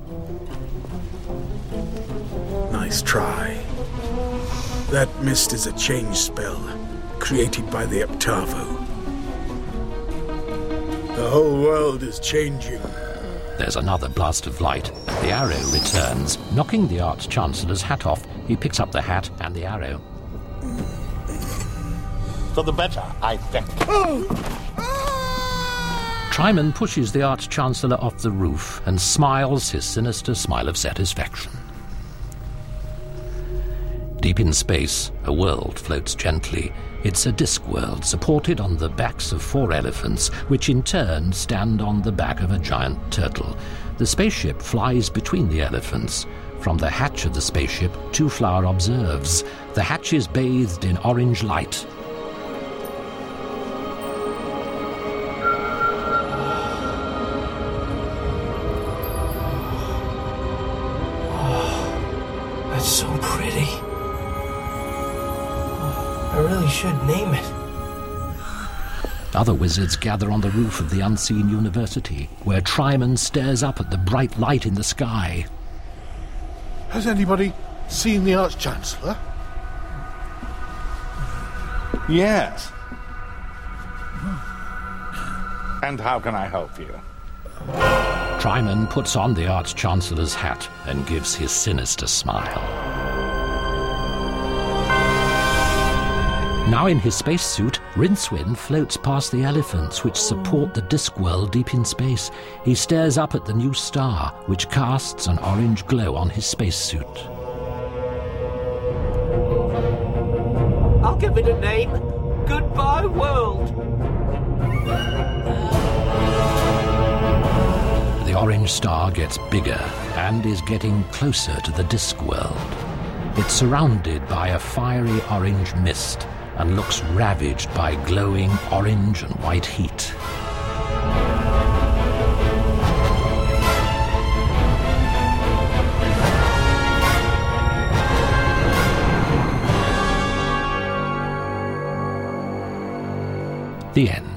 Nice try. That mist is a change spell created by the Octavo. The whole world is changing. There's another blast of light. The arrow returns, knocking the Arch-Chancellor's hat off. He picks up the hat and the arrow. For the better, I think. Triman pushes the Arch-Chancellor off the roof and smiles his sinister smile of satisfaction. Deep in space, a world floats gently. It's a disk world supported on the backs of 4 elephants, which in turn stand on the back of a giant turtle. The spaceship flies between the elephants. From the hatch of the spaceship, Two-Flower observes. The hatch is bathed in orange light. That's so pretty. I really should name it. Other wizards gather on the roof of the unseen university, where Triman stares up at the bright light in the sky. Has anybody seen the Arch-Chancellor? Yes. And how can I help you? Triman puts on the Arch-Chancellor's hat and gives his sinister smile. Now in his spacesuit, Rincewind floats past the elephants which support the Discworld deep in space. He stares up at the new star, which casts an orange glow on his spacesuit. I'll give it a name. Goodbye, world. The orange star gets bigger and is getting closer to the Discworld. It's surrounded by a fiery orange mist and looks ravaged by glowing orange and white heat. The end.